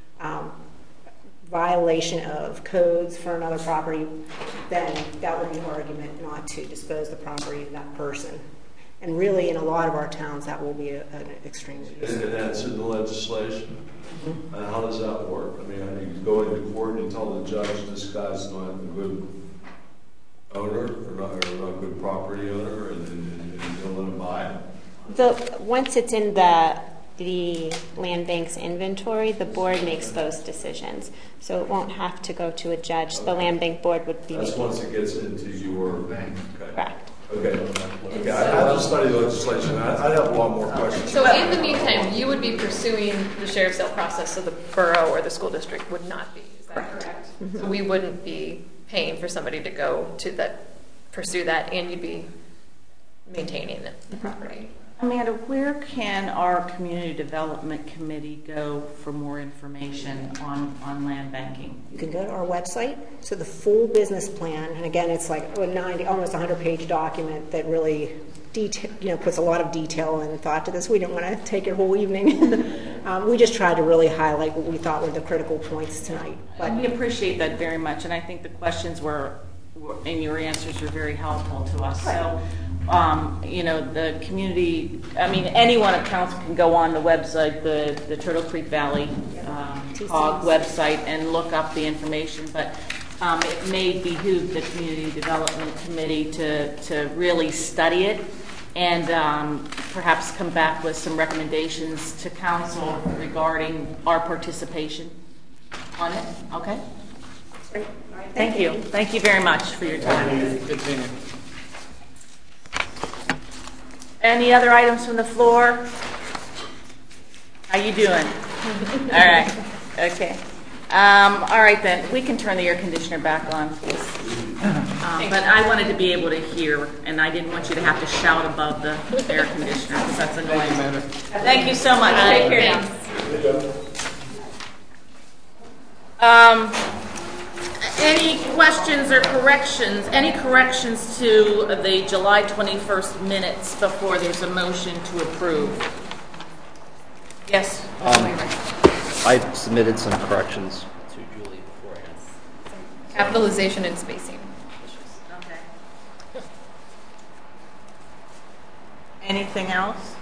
violation of codes for another property, then that would be an argument not to dispose the property of that person. And really, in a lot of our towns, that will be an extremely useful. And that's in the legislation? Mm-hmm. And how does that work? I mean, you go into court and you tell the judge this guy's not a good owner or not a good property owner, and you don't let him buy it? Once it's in the land bank's inventory, the board makes those decisions. So it won't have to go to a judge. The land bank board would be. That's once it gets into your bank. Okay. Correct. Okay. I have to study the legislation. I have a lot more questions. So in the meantime, you would be pursuing the sheriff's sale process, so the borough or the school district would not be. Is that correct? Mm-hmm. So we wouldn't be paying for somebody to go to that, pursue that, and you'd be maintaining the property. Amanda, where can our community development committee go for more information on land banking? You can go to our website. So the full business plan, and again, it's like a 90, almost 100-page document that really puts a lot of detail and thought to this. We didn't want to take your whole evening. We just tried to really highlight what we thought were the critical points tonight. But we appreciate that very much, and I think the questions were and your answers were very helpful to us. So. The community, anyone at council can go on the website, the Turtle Creek Valley COG website, and look up the information, but it may behoove the Community Development Committee to really study it and perhaps come back with some recommendations to council regarding our participation on it. Okay? Great. Thank you. Thank you very much for your time. Good seeing you. Any other items from the floor? How you doing? All right. Okay. All right, then. We can turn the air conditioner back on. But I wanted to be able to hear, and I didn't want you to have to shout above the air conditioner because that's annoying. Thank you so much. Take care now. Any questions or corrections? Any corrections to the July 21st minutes before there's a motion to approve? Yes. I submitted some corrections to Julie beforehand. Capitalization and spacing. Okay. Anything else?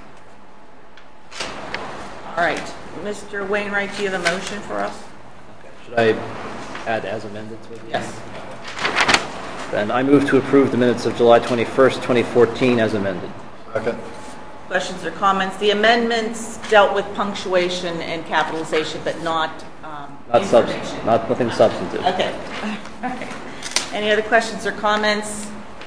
All right. Mr. Wainwright, do you have a motion for us? Okay. Should I add as amended to it? Yes. Then I move to approve the minutes of July 21st, 2014 as amended. Second. Questions or comments? The amendments dealt with punctuation and capitalization, but not information. Nothing substantive. Okay. All right. Any other questions or comments?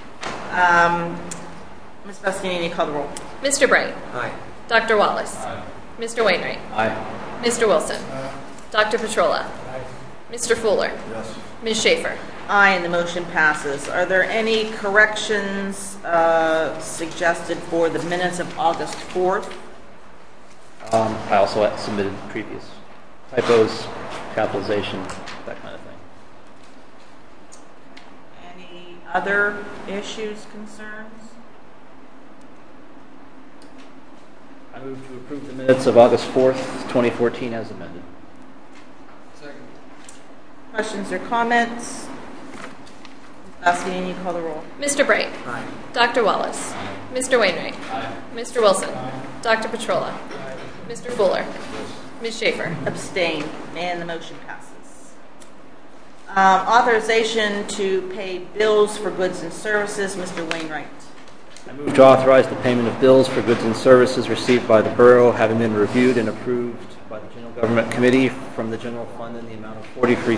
Ms. Bastianini, call the roll. Mr. Bright. Aye. Dr. Wallace. Aye. Mr. Wainwright. Aye. Mr. Wilson. Aye. Dr. Petrola. Aye. Mr. Fuller. Yes. Ms. Schaefer. Aye, and the motion passes. Are there any corrections suggested for the minutes of August 4th? I also submitted previous typos, capitalization, that kind of thing. Any other issues, concerns? I move to approve the minutes of August 4th, 2014 as amended. Second. Questions or comments? Bastianini, you call the roll. Mr. Bright. Aye. Dr. Wallace. Aye. Mr. Wainwright. Aye. Mr. Wilson. Aye. Dr. Petrola. Aye. Mr. Fuller. Ms. Schaefer. Abstain, and the motion passes. Authorization to pay bills for goods and services, Mr. Wainwright. I move to authorize the payment of bills for goods and services received by the borough, having been reviewed and approved by the General Government Committee from the general fund in the amount of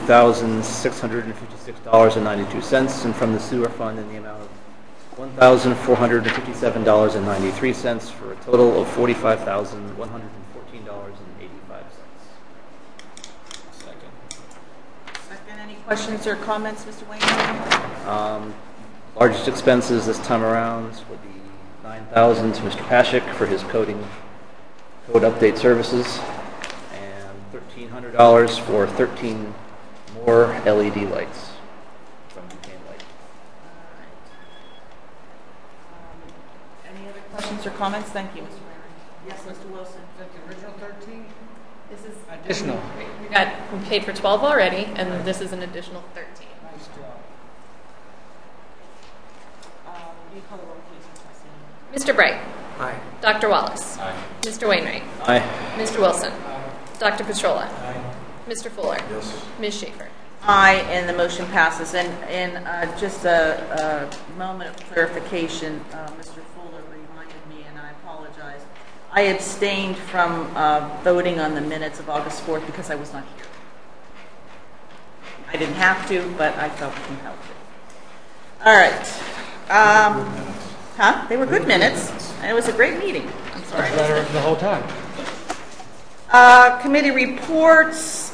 $43,656.92, and from the sewer fund in the amount of $1,457.93, for a total of $45,114.85. Second, any questions or comments, Mr. Wainwright? Largest expenses this time around will be $9,000 to Mr. Paschik for his code update services, and $1,300 for 13 more LED lights from Duquesne Light. questions or comments? Thank you, Mr. Mayor. Yes, Mr. Wilson. Is that the original 13? This is additional. We paid for 12 already, and this is an additional 13. Nice job. You call the roll, please, Mr. Bright. Aye. Dr. Wallace. Aye. Mr. Wainwright. Aye. Mr. Wilson. Dr. Petrola. Mr. Fuller. Yes. Ms. Schaefer. Aye, and the motion passes. And just a moment of clarification, Mr. Fuller reminded me, and I apologize. I abstained from voting on the minutes of August 4th because I was not here. I didn't have to, but I felt compelled to. All right. They were good minutes, and it was a great meeting. I'm sorry. Better the whole time. Committee reports.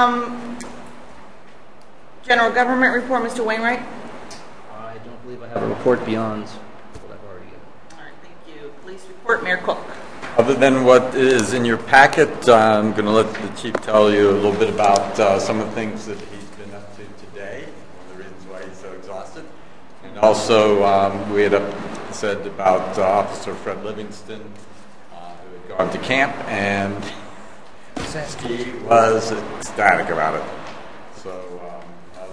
General government report, Mr. Wainwright. I don't believe I have a report beyond what I've already given. All right, thank you. Police report, Mayor Cook. Other than what is in your packet, I'm going to let the chief tell you a little bit about some of the things that he's been up to today, one of the reasons why he's so exhausted. And also, we had said about Officer Fred Livingston, who had gone to camp, and he was ecstatic about it. So I'll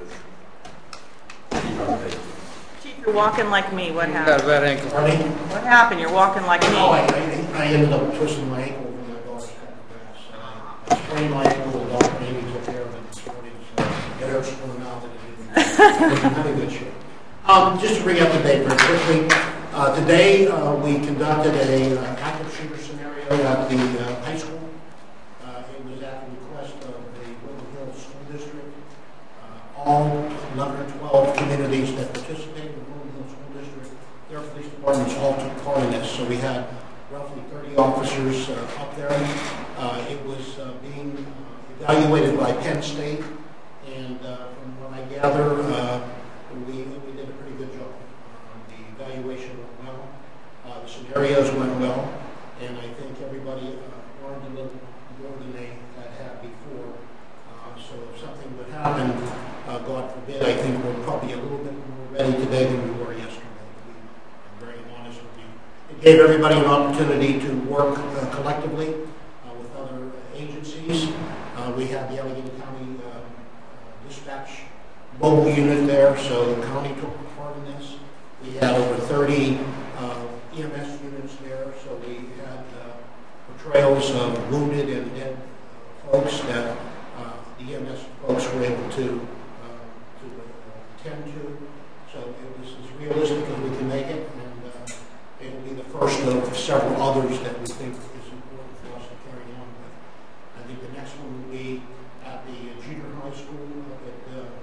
let the Chief, you're walking like me. What happened? Got a bad ankle. What happened? You're walking like me. Oh, I ended up twisting my ankle when my daughter's cutting grass. I sprained my ankle, the doctor maybe took care of it this morning, so it hurts for the mouth that it didn't. I'm in good shape. Just to bring up the date very quickly, today we conducted a active shooter scenario at the high school. It was at the request of the Woodland Hills School District. All 11 or 12 communities that participated in the Woodland Hills School District, their police departments all took part in this. So we had roughly 30 officers up there. It was being evaluated by Penn State, and from what I gather, we did a pretty good job. The evaluation went well, the scenarios went well, and I think everybody learned a little more than they had before. So if something would happen, God forbid, I think we're probably a little bit more ready today than we were yesterday, to be very honest with you. It gave everybody an opportunity to work collectively with other agencies. We had the Allegheny County Dispatch mobile unit there, so the county took part in this. We had over 30 EMS units there, so we had portrayals of wounded and dead folks that the EMS folks were able to attend to. So it was as realistic as we can make it, and it will be the first of several others that we think is important for us to carry on with. I think the next one will be at the junior high school up at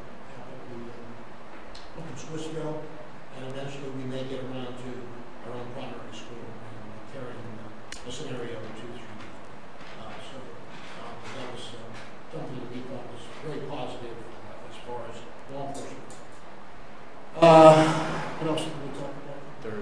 Swissville, and eventually we may get around to our own primary school and carrying a scenario or 2, 3. So that was something that we thought was very positive as far as law enforcement. What else did we talk about?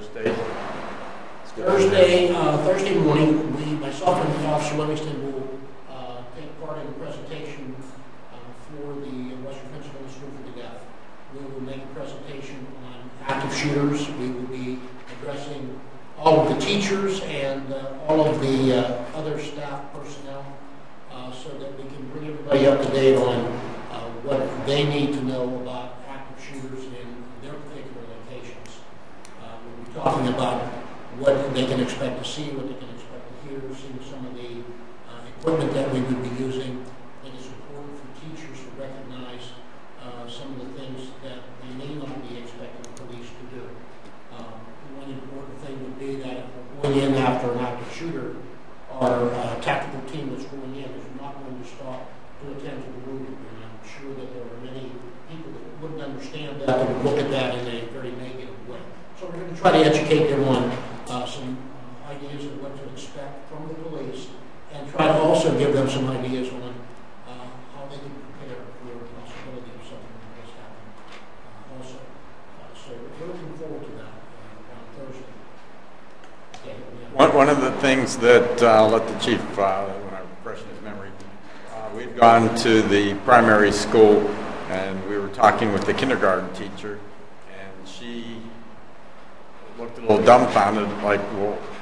Thursday morning, myself and Officer Livingston will take part in a presentation for the Western Pennsylvania School for the Deaf. We will make a presentation on active shooters. We will be addressing all of the teachers and all of the other staff personnel so that we can bring everybody up to date on what they need to know about active shooters in their particular locations. We'll be talking about what they can expect to see, what they can expect to hear, seeing some of the equipment that we would be using. I think it's important for teachers to recognize some of the things that they may not be expecting the police to do. One important thing would be that if we're going in after an active shooter, our tactical team that's going in is not going to stop to attend to the wounded. And I'm sure that there are many people that wouldn't understand that and would look at that in a very negative way. So we're going to try to educate them on some ideas of what to expect from the police, and try to also give them some ideas on how they can prepare for the possibility of something like this happening also. So we're looking forward to that on Thursday. One of the things that I'll let the chief, when I refresh his memory, we'd gone to the primary school and we were talking with the kindergarten teacher, and she looked a little dumbfounded, like, well,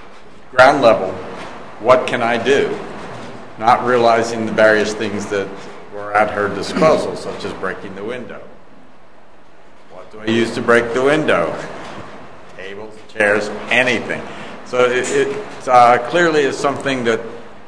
ground level, what can I do? Not realizing the various things that were at her disposal, such as breaking the window. What do I use to break the window? Tables, chairs, anything. So it clearly is something that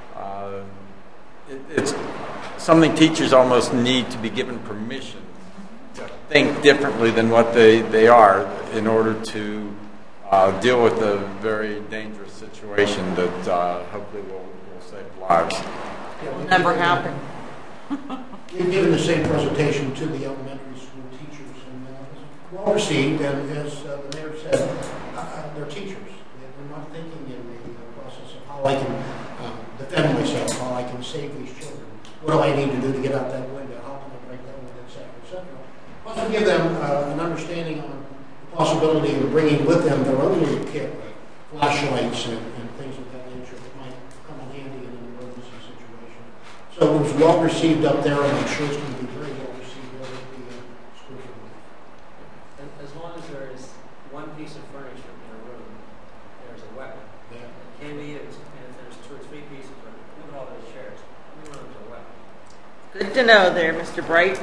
it's something teachers almost need to be given permission to think differently than what they are in order to deal with a very dangerous situation that hopefully will save lives. It will never happen. We've given the same presentation to the elementary school teachers, and well received, and as the mayor said, they're teachers. They're not thinking in the process of how I can defend myself, how I can save these children. What do I need to do to get out that window? How can I break that window, et cetera, et cetera. Also give them an understanding on the possibility of bringing with them their own little kit, like flashlights and things of that nature that might come in handy in an emergency situation. So it was well received up there, and I'm sure it's going to be very well received over at the school committee. As long as there is one piece of furniture in a room, there's a weapon. Yeah. It can be used. And if there's 2 or 3 pieces of furniture, look at all those chairs. Every one of them's a weapon. Good to know there, Mr. Bright.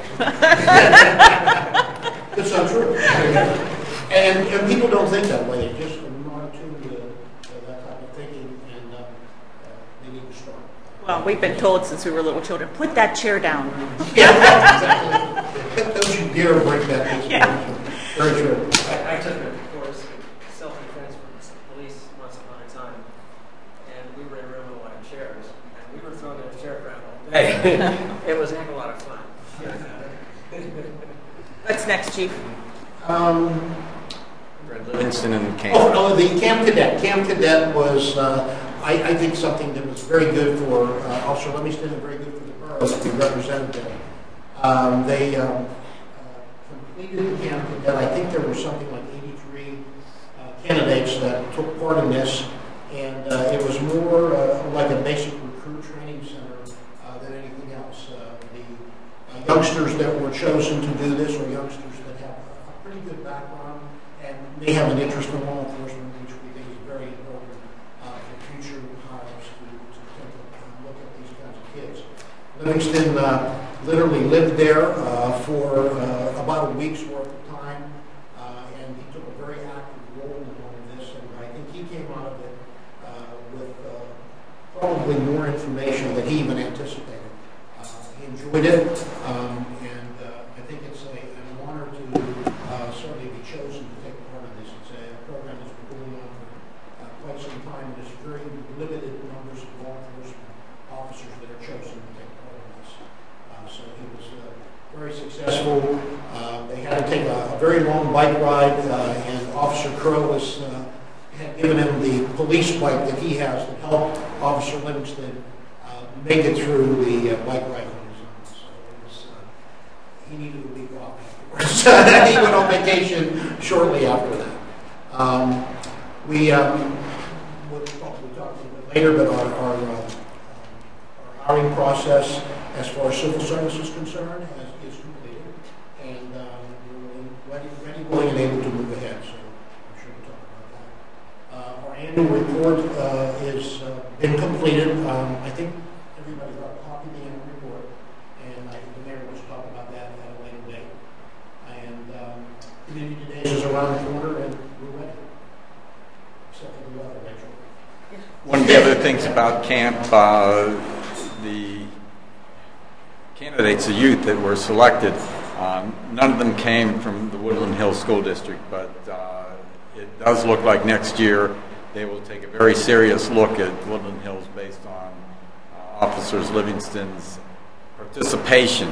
It's untrue. And people don't think that way. It's just not attuned to that type of thinking, and they need to start. Well, we've been told since we were little children, put that chair down. Yeah, exactly. Don't you dare break that piece of furniture. Very true. I took a course in self-defense from the police once upon a time, and we were in a room with a lot of chairs, and we were throwing that chair around all day. It was a heck of a lot of fun. What's next, Chief? Livingston and Camp. Oh, the Camp Cadet. Camp Cadet was, I think, something that was very good for Officer Livingston and very good for the borough to be represented there. They completed the Camp Cadet. I think there were something like 83 candidates that took part in this, and it was more like a basic recruit training center than anything else. The youngsters that were chosen to do this were youngsters that have a pretty good background and may have an interest in law enforcement, which we think is very important for future hires to take a look at these kinds of kids. Livingston literally lived there for about a week's worth of time, and he took a very active role in all of this, and I think he came out of it with probably more information than he even anticipated. He enjoyed it, and I think it's an honor to certainly be chosen to take part in this. It's a program that's been going on for quite some time. There's very limited numbers of law enforcement officers that are chosen to take part in this. So he was very successful. They had to take a very long bike ride, and Officer Crow had given him the police bike that he has to help Officer Livingston make it through the bike ride on his own. So it was, he needed a week off afterwards. He went on vacation shortly after that. We'll probably talk a little bit later, but our hiring process as far as civil service is concerned is completed, and we're ready, willing, and able to move ahead. So I'm sure we'll talk about that. Our annual report is been completed. I think everybody got a copy of the annual report, and I think the mayor will talk about that at a later date. And Community Days is around the corner, and we're ready. Except for the weather, Rachel. One of the other things about camp, the candidates, the youth that were selected, none of them came from the Woodland Hills School District, but it does look like next year they will take a very serious look at Woodland Hills based on Officers Livingston's participation.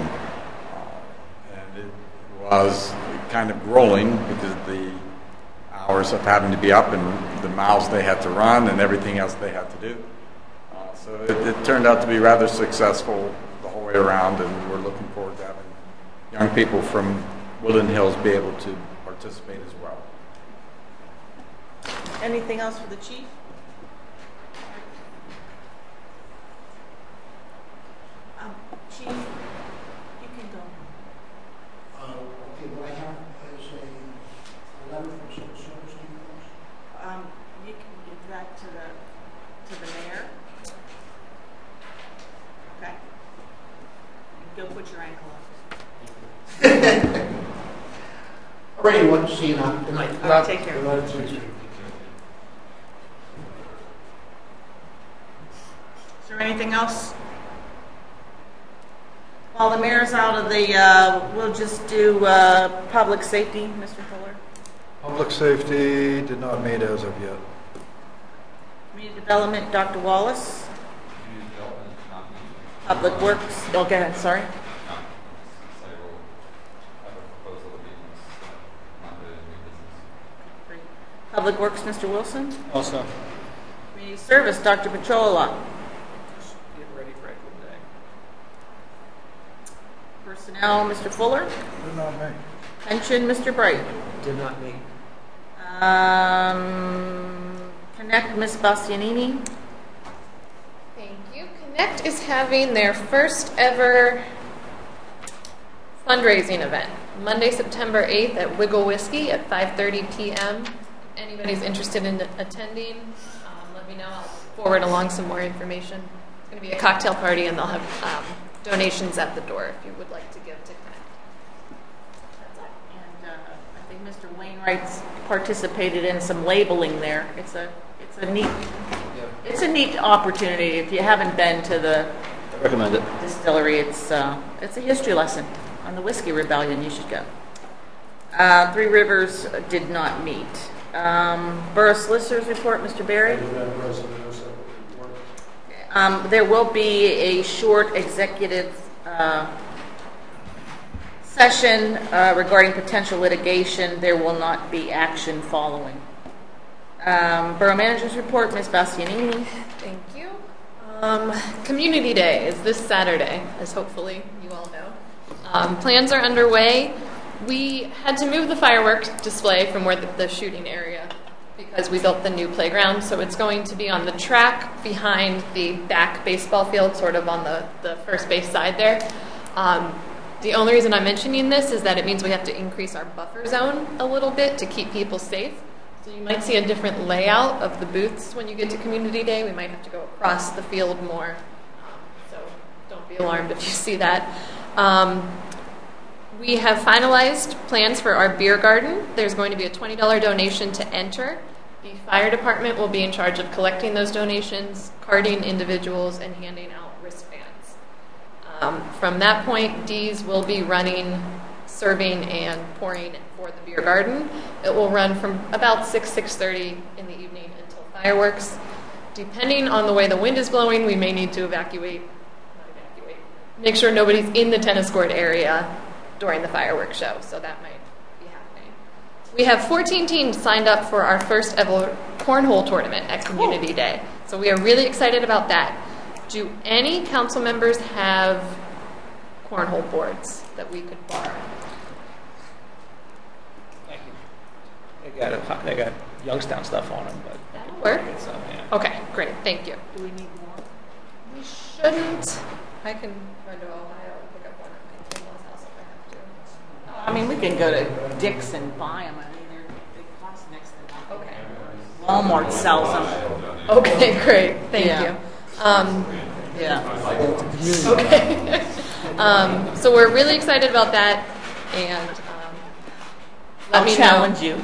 And it was kind of grueling because the hours of having to be up and the miles they had to run and everything else they had to do. So it turned out to be rather successful the whole way around, and we're looking forward to having young people from Woodland Hills be able to participate as well. Anything else for the chief? Chief, you can go. Okay, what I have is a letter from civil service to you folks. You can give that to the your ankle All right, we'll see you now. Good night. Take care. Is there anything else? While the mayor's out of the, we'll just do public safety, Mr. Fuller. Public safety did not meet as of yet. Community development, Dr. Wallace. Public works, oh, go ahead, sorry. Public works, Mr. Wilson. Also. Community service, Dr. Petrola. Get ready for Equal Day. Personnel, Mr. Fuller. Did not meet. Pension, Mr. Bright. Did not meet. Connect, Ms. Bastianini. Thank you. Connect is having their first ever fundraising event, Monday, September 8th at Wiggle Whiskey at 5:30 p.m. If anybody's interested in attending, let me know. I'll forward along some more information. It's going to be a cocktail party, and they'll have donations at the door if you would like to give to Connect. And I think Mr. Wainwright's participated in some labeling there. It's a neat opportunity. If you haven't been to the Recommend it. distillery, it's a history lesson on the Whiskey Rebellion. You should go. Three Rivers did not meet. Borough Solicitor's report, Mr. Berry. There will be a short executive session regarding potential litigation. There will not be action following. Borough Manager's report, Ms. Bastianini. Thank you. Community Day is this Saturday, as hopefully you all know. Plans are underway. We had to move the fireworks display from where the shooting area because we built the new playground. So it's going to be on the track behind the back baseball field, sort of on the first base side there. The only reason I'm mentioning this is that it means we have to increase our buffer zone a little bit to keep people safe. So you might see a different layout of the booths when you get to Community Day. We might have to go across the field more. So don't be alarmed if you see that. We have finalized plans for our beer garden. There's going to be a $20 donation to enter. The fire department will be in charge of collecting those donations, carding individuals, and handing out wristbands. From that point, Dee's will be running, serving, and pouring for the beer garden. It will run from about 6:30 in the evening until fireworks. Depending on the way the wind is blowing, we may need to make sure nobody's in the tennis court area during the fireworks show, so that might be happening. We have 14 teams signed up for our first ever cornhole tournament at Community Day, so we are really excited about that. Do any council members have cornhole boards that we could borrow? They got Youngstown stuff on them, but that'll work. So, yeah. Okay, great, thank you. Do we need more? We shouldn't. I can run to Ohio and pick up one at my in-laws' house if I have to. I mean, we can go to Dick's and buy them. I mean, they cost next to nothing. Okay. Walmart sells them. Okay, great. Thank you. Yeah. Okay. So we're really excited about that, and let me challenge you.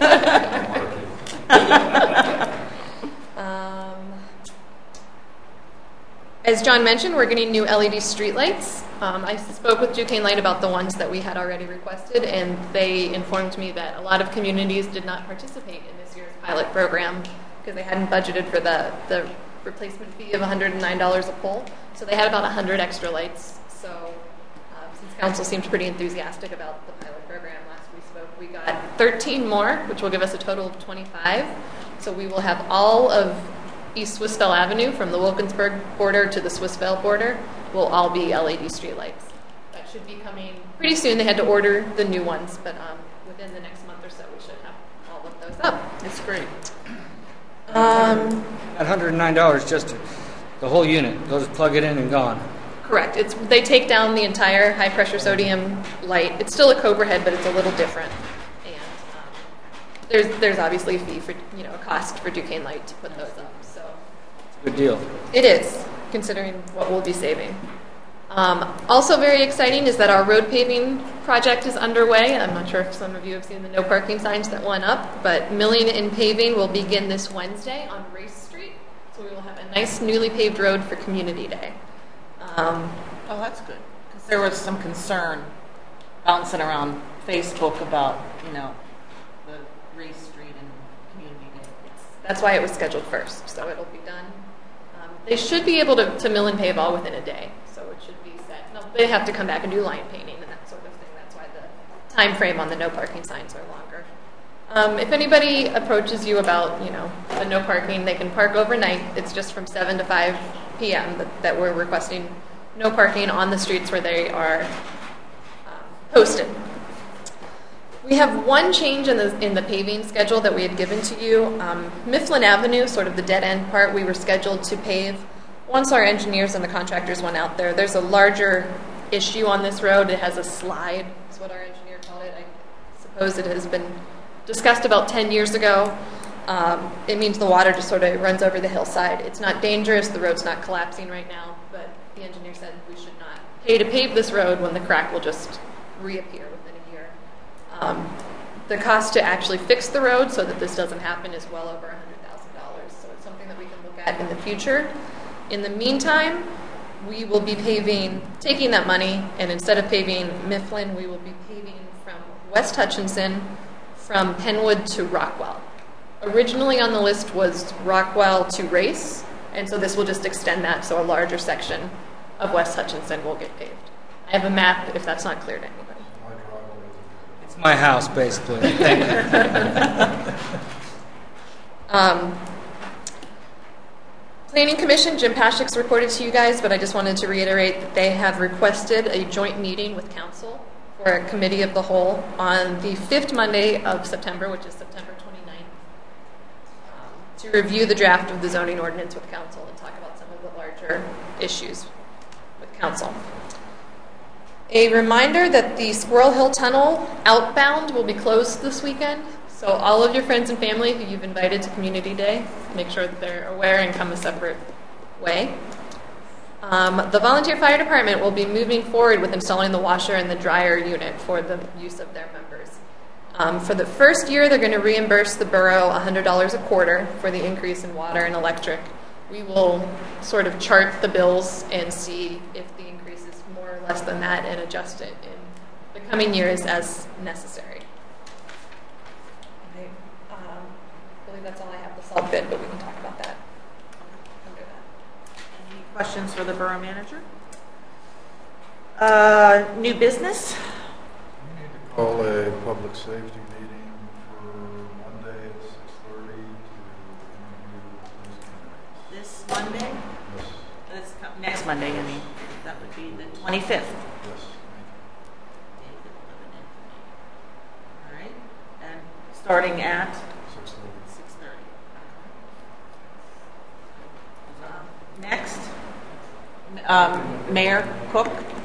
As John mentioned, we're getting new LED streetlights. I spoke with Duquesne Light about the ones that we had already requested, and they informed me that a lot of communities did not participate in this year's pilot program because they hadn't budgeted for the replacement fee of $109 a pole. So they had about 100 extra lights. So since council seemed pretty enthusiastic about the pilot program last we spoke, we got 13 more, which will give us a total of 25. So we will have all of East Swissvale Avenue from the Wilkinsburg border to the Swissvale border will all be LED streetlights. That should be coming pretty soon. They had to order the new ones, but within the next month or so we should have all of those up. It's great. At $109, just the whole unit. They'll just plug it in and gone. Correct. They take down the entire high pressure sodium light. It's still a Cobra head, but it's a little different. And there's obviously a fee for a cost for Duquesne Light to put those up. So Good deal. it is, considering what we'll be saving. Also very exciting is that our road paving project is underway. I'm not sure if some of you have seen the no parking signs that went up, but milling and paving will begin this Wednesday on Race Street. So we will have a nice newly paved road for Community Day. Oh, that's good. Because there was some concern bouncing around Facebook about, the Race Street and Community Day. That's why it was scheduled first, so it'll be done. They should be able to mill and pave all within a day, so it should be set. No, they have to come back and do line painting and that sort of thing. That's why the time frame on the no parking signs are longer. If anybody approaches you about, the no parking, they can park overnight. It's just from 7 to 5 p.m. that we're requesting no parking on the streets where they are posted. We have one change in the paving schedule that we had given to you. Mifflin Avenue, sort of the dead end part, we were scheduled to pave once our engineers and the contractors went out there. There's a larger issue on this road. It has a slide, is what our engineer called it. I suppose it has been discussed about 10 years ago. It means the water just sort of runs over the hillside. It's not dangerous. The road's not collapsing right now, but the engineer said we should not pay to pave this road when the crack will just reappear within a year. The cost to actually fix the road so that this doesn't happen is well over $100,000. So it's something that we can look at in the future. In the meantime, we will be taking that money, and instead of paving Mifflin, we will be paving from West Hutchinson from Penwood to Rockwell. Originally on the list was Rockwell to Race, and so this will just extend that, so a larger section of West Hutchinson will get paved. I have a map if that's not clear to anybody. It's my house, basically. Thank you. Planning Commission, Jim Paschik's reported to you guys, but I just wanted to reiterate that they have requested a joint meeting with Council for a committee of the whole on the 5th Monday of September, which is September 29th, to review the draft of the zoning ordinance with Council and talk about some of the larger issues with Council. A reminder that the Squirrel Hill Tunnel outbound will be closed this weekend. So all of your friends and family who you've invited to Community Day, make sure that they're aware and come a separate way. The volunteer fire department will be moving forward with installing the washer and the dryer unit for the use of their members. For the first year, they're going to reimburse the borough $100 a quarter for the increase in water and electric. We will sort of chart the bills and see if the increase is more or less than that and adjust it in the coming years as necessary. I believe that's all I have, the salt bid, but we can talk about that under that. Any questions for the borough manager? New business? We need to call a public safety meeting for Monday at 6:30 to interview those candidates. This Monday? Yes. Next Monday, I mean. That would be the 25th. Yes. All right. And starting at? 6:30. Next, Mayor Cook.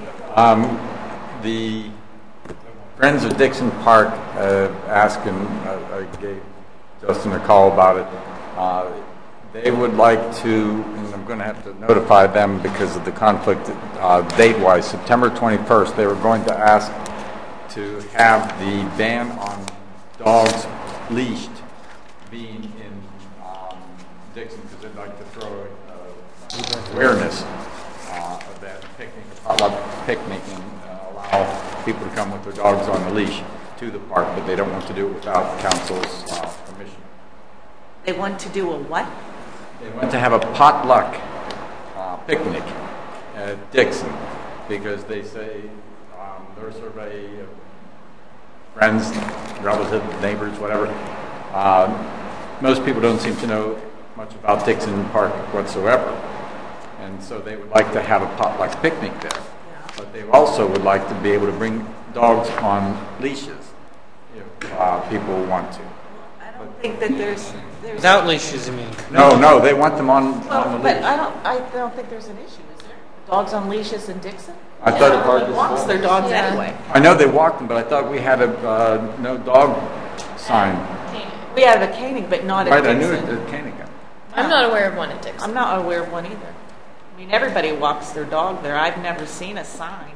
The Friends of Dixon Park asked him, I gave Justin a call about it. They would like to, and I'm going to have to notify them because of the conflict date-wise, September 21st, they were going to ask to have the ban on dogs leashed being in Dixon because they'd like to throw awareness of that picnic and allow people to come with their dogs on the leash to the park, but they don't want to do it without council's permission. They want to do a what? They want to have a potluck picnic at Dixon because they say their survey of friends, relatives, neighbors, whatever, most people don't seem to know much about Dixon Park whatsoever. And so they would like to have a potluck picnic there. Yeah. But they also would like to be able to bring dogs on leashes if people want to. I don't think that there's without leashes, you mean? No, they want them on the leash. But I don't think there's an issue, is there? Dogs on leashes in Dixon? I thought it Everybody walks their dogs anyway. I know they walk them, but I thought we had a no dog sign. We have a caning, but not at Dixon. Right, I knew it at Caning. I'm not aware of one at Dixon. I'm not aware of one either. I mean, everybody walks their dog there. I've never seen a sign.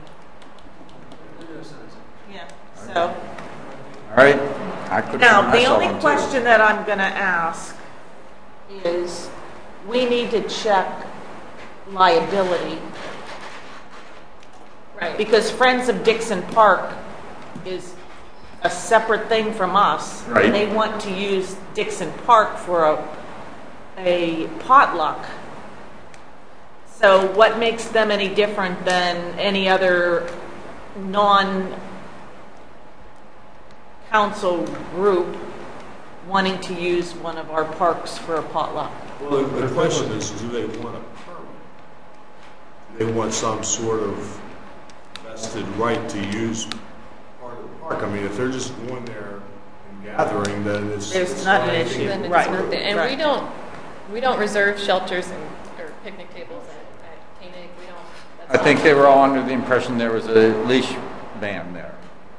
Yeah, so. All right. I could Now, the I saw only one too. question that I'm going to ask is, we need to check liability. Right. Because Friends of Dixon Park is a separate thing from us. Right. They want to use Dixon Park for a potluck. So what makes them any different than any other non-council group wanting to use one of our parks for a potluck? Well, the question is, do they want a permit? Do they want some sort of vested right to use part of the park? I mean, if they're just going there and gathering, then it's not an issue. Then it's Right. nothing. And Right. we don't reserve shelters or picnic tables at Koenig. We don't. I think they were all under the impression there was a leash ban there.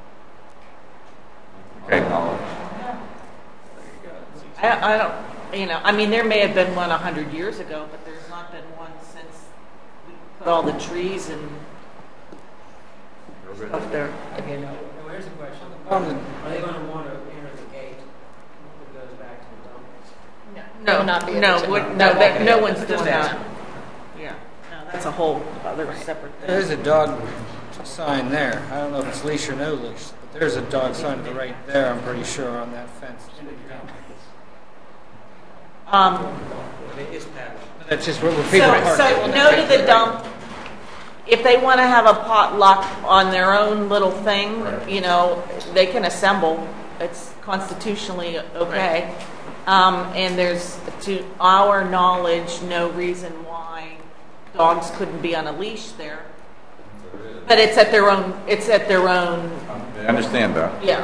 Okay. I don't, I mean, there may have been one 100 years ago, but there's not been one since we put all the trees and stuff there. Well, here's a question. Are they going to want to enter the gate that goes back to the dump? No, not be able no, to. no one's doing that. Yeah, no, that's a whole other separate thing. There's a dog sign there. I don't know if it's leash or no leash, but there's a dog sign right there, I'm pretty sure, on that fence. That's just where people park. So no to the dump. If they want to have a potluck on their own little thing, they can assemble. It's constitutionally okay. And there's, to our knowledge, no reason why dogs couldn't be on a leash there. But it's at their own. They understand that. Yeah.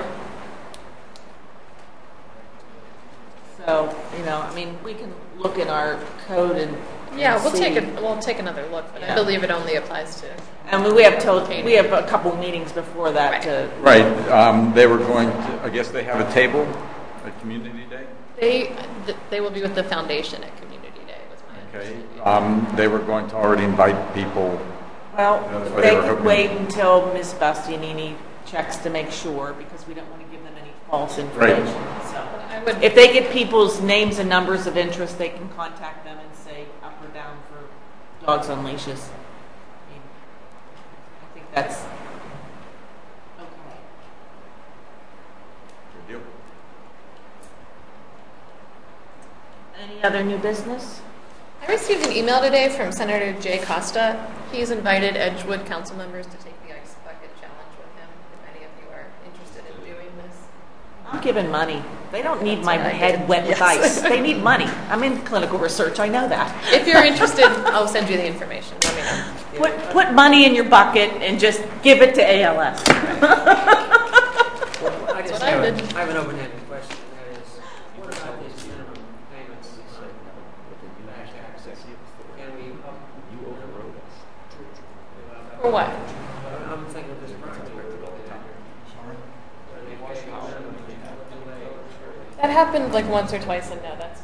So, I mean, we can look in our code and we'll see. take another look, but I Yeah. believe it only applies to. And we have a couple meetings before that to. Right. They were going to, I guess they have a table at Community Day? They will be with the foundation at Community Day, was my understanding. They were going to already invite people. Well, That's what they were could hoping. wait until Ms. Bastianini checks to make sure, because we don't want to give them any false information. So, if they get people's names and numbers of interest, they can contact them and say up or down for dogs on leashes. I think that's okay. Good deal. Any other new business? I received an email today from Senator Jay Costa. He's invited Edgewood council members to take the ice bucket challenge with him, if any of you are interested in doing this. I'm giving money. They don't need my head wet with ice. They need money. I'm in clinical research. I know that. If you're interested, I'll send you the information. Let me know. Put money in your bucket and just give it to ALS. I have an open-ended question. That is, what about these minimum payments? Back taxes? Can we You overrode us. For what? I'm thinking of this project. That happened like once or twice, and no, that's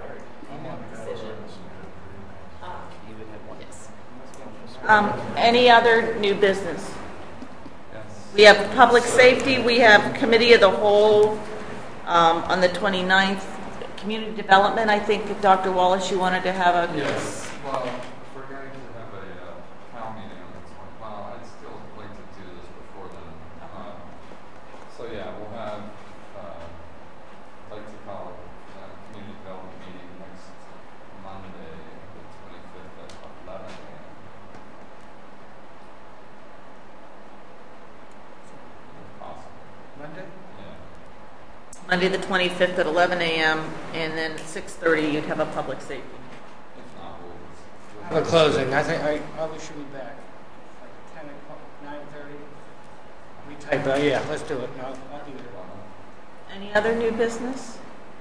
Any other new business? We have public safety. We have committee of the whole on the 29th. Community development, I think, Dr. Wallace, you wanted to have a... Yes, well, if we're going to have a town meeting on the 20th, well, I'd still like to do this before then. So yeah, we'll have, I'd like to call a community development meeting next Monday, the 25th at 11 a.m. Possible. Monday? Yeah. Monday the 25th at 11 a.m. and then at 6:30 you'd have a public safety. If not, we'll I have a closing. I think I probably should be back. Like 10 o'clock, 9:30. We type, yeah, let's do it. I'll do it. Any other new business?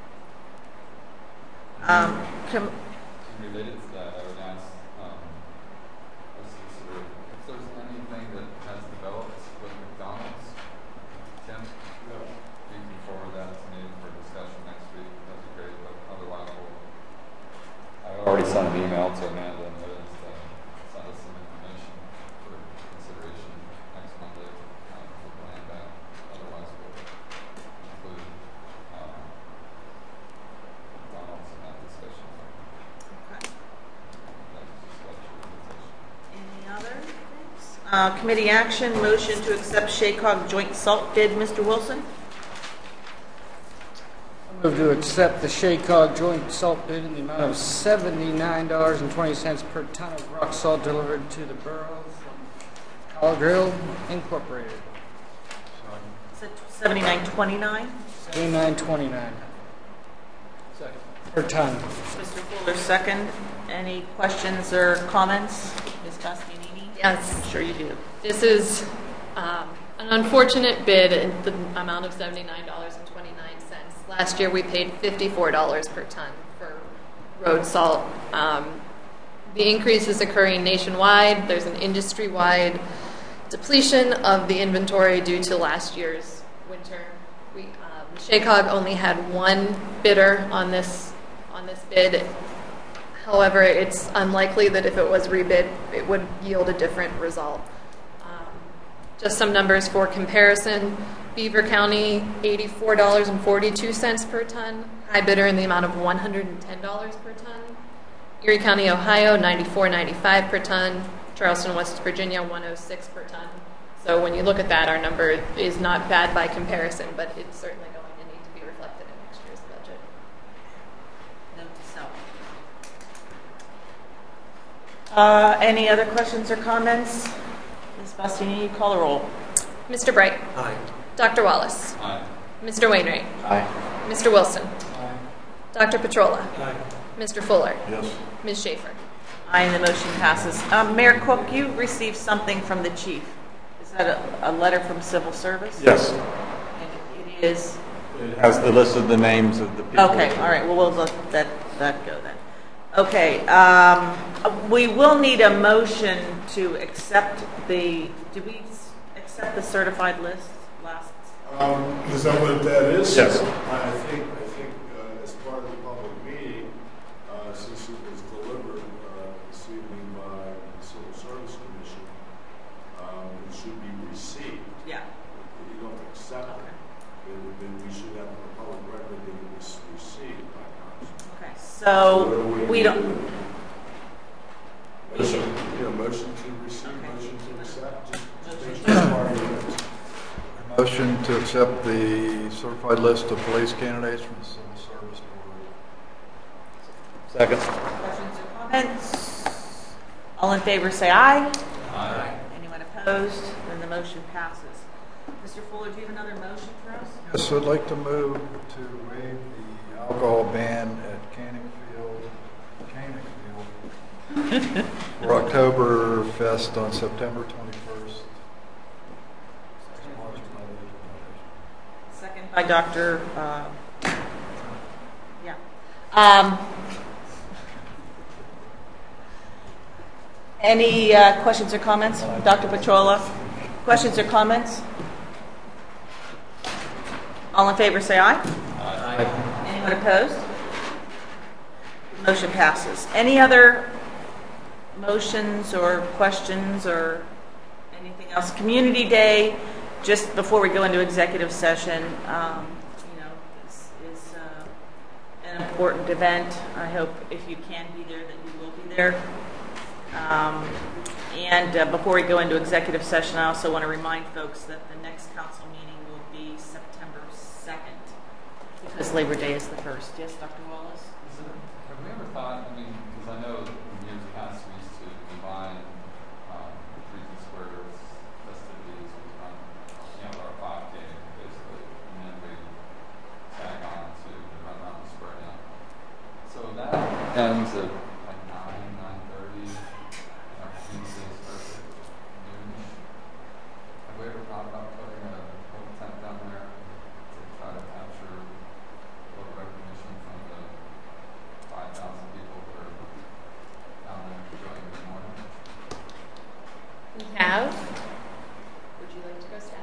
Related to that, I would ask our solicitor if there's anything that has developed with McDonald's. Tim, you can forward that to me for discussion next week. That'd be great. But otherwise, I already sent an email to Amanda and noticed that Committee action, motion to accept Shaycog joint salt bid. Mr. Wilson? I move to accept the Shaycog joint salt bid in the amount of $79.20 per ton of rock salt delivered to the borough from Collier Incorporated. Is it $79.29? $79.29 per ton. Mr. Fuller, second. Any questions or comments? Ms. Bastianini? Yes. I'm sure you do. This is an unfortunate bid in the amount of $79.29. Last year we paid $54 per ton for road salt. The increase is occurring nationwide. There's an industry-wide depletion of the inventory due to last year's winter. Shaycog only had one bidder on this bid. However, it's unlikely that if it was rebid, it would yield a different result. Just some numbers for comparison. Beaver County, $84.42 per ton. High bidder in the amount of $110 per ton. Erie County, Ohio, $94.95 per ton. Charleston, West Virginia, $106 per ton. So when you look at that, our number is not bad by comparison, but it's certainly going to need to be reflected in next year's budget. Note to self. Any other questions or comments? Ms. Bastianini, you call the roll. Mr. Bright. Aye. Dr. Wallace. Aye. Mr. Wainwright. Aye. Mr. Wilson. Aye. Dr. Petrola. Aye. Mr. Fuller. Yes. Ms. Schaefer. Aye, and the motion passes. Mayor Cook, you received something from the chief. Is that a letter from civil service? Yes. And it is? It has the list of the names of the people. Okay, all right. Well, we'll let that go then. Okay. We will need a motion to accept did we accept the certified list last? Is that what that is? Yes. I think as part of the public meeting, since it was delivered this evening by the Civil Service Commission, it should be received. Yeah. If you don't accept it, then we should have a public record that it was received by Congress. Okay. So we don't. Motion to receive, motion to accept. Motion to accept the certified list of police candidates from the Civil Service Board. Second. Questions or comments? All in favor say aye. Aye. Anyone opposed? Then the motion passes. Mr. Fuller, do you have another motion for us? Yes, I'd like to move to waive the alcohol ban at Canning Field for Oktoberfest on September 21st. Second by Dr. Any questions or comments? Dr. Petrola? Questions or comments? All in favor say aye. Aye. Anyone opposed? Motion passes. Any other motions or questions or anything else? Community Day, just before we go into executive session, this is an important event. I hope if you can be there that you will be there. And before we go into executive session, I also want to remind folks that the next council meeting will be September 2nd because Labor Day is the 1st. Yes, Dr. Wallace? Have we ever thought, because I know in years past we used to combine Regent Square's festivities with our 5K basically, and then we tag on to run around the square now. So that ends at like 9:30. Have we ever thought about putting a little tent down there to try to capture a little recognition from the 5,000 people who are down there enjoying the morning? We have. Would you like to go, staff?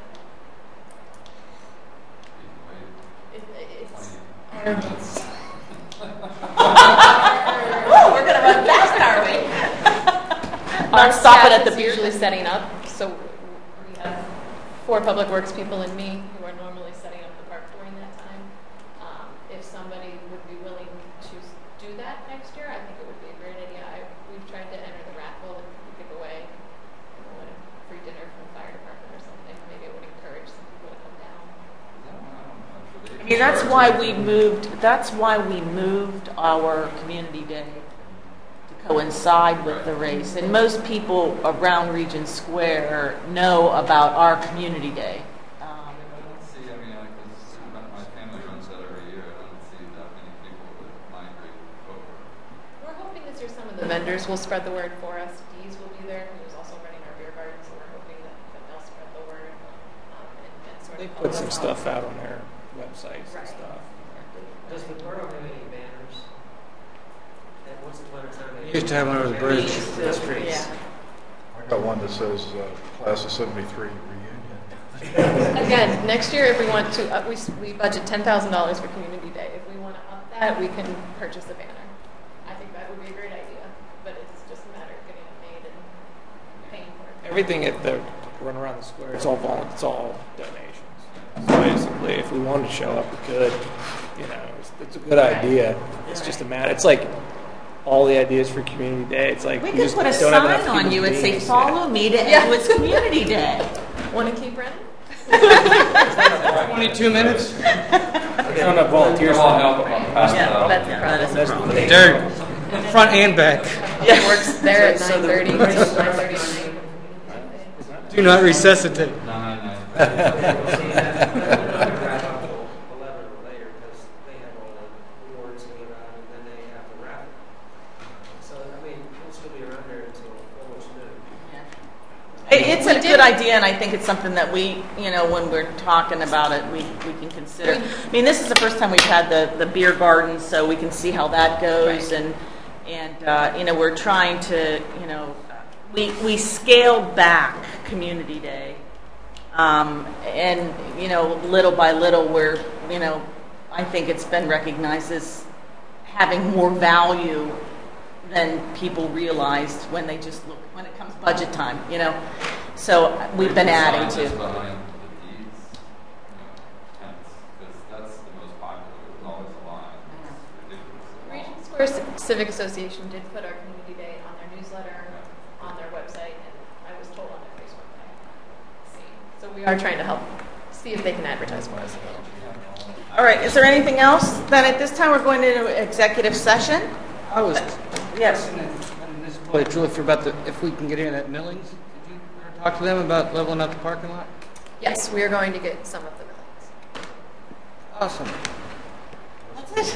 We're going to run fast, are we? Our stop it staff at the is usually setting up, so we have 4 public works people and me who are normally setting up the park during that time. If somebody would be willing to do that next year, I think it would be a great idea. We've tried to enter the raffle and give away free I mean, that's why we moved. That's why we moved our community day to coincide with the race. And most people around Regent Square know about our community day. I don't see. I mean, my family runs that every year. I don't see that many people would migrate over. We're hoping this year some of the vendors will spread the word for us. Dee's will be there, who's also running our beer garden, so we're hoping that they'll spread the word. And sort They of put some stuff out on their websites and stuff. Does the borough have any banners? And what's the winter time? We used to have one over the bridge in the streets. Yeah. I got one that says Class of 73 reunion. Again, next year, if we want to, we budget $10,000 for Community Day. If we want to up that, we can purchase a banner. I think that would be a great idea, but it's just a matter of getting it made and paying for it. Everything at the run around the square, it's all donations. So basically, if we wanted to show up, we could. You know, it's a good idea. It's just a matter. It's like all the ideas for Community Day. It's like We we could just put a don't have enough sign on people you and being say, here. "Follow me to Edward's Community Day." Want to keep running? 22 minutes? I don't have volunteers. All help pass Yeah, that out. that's the problem. Dirt, front and back. It works there at 9:30 until 9:30. Do not resuscitate. It's a good idea, and I think it's something that we, when we're talking about it, we can consider. I mean, this is the first time we've had the beer garden, so we can see how that goes, and we're trying to, we scaled back Community Day, and little by little, we're, I think it's been recognized as having more value than people realized when they just look when it comes budget time, So we've been adding to. Behind the Deeds tents, because that's the most popular. It was always a line. It's ridiculous. Regent Square Civic Association did put our Community Day on their newsletter, on their website, and I was told on their Facebook that I see. So we are trying to help see if they can advertise for us. All right. Is there anything else? Then at this time we're going into executive session. I was Yes. and this is probably true if we can get in at Millings. Did you ever talk to them about leveling up the parking lot? Yes, we are going to get some of the millings. Awesome. That's it.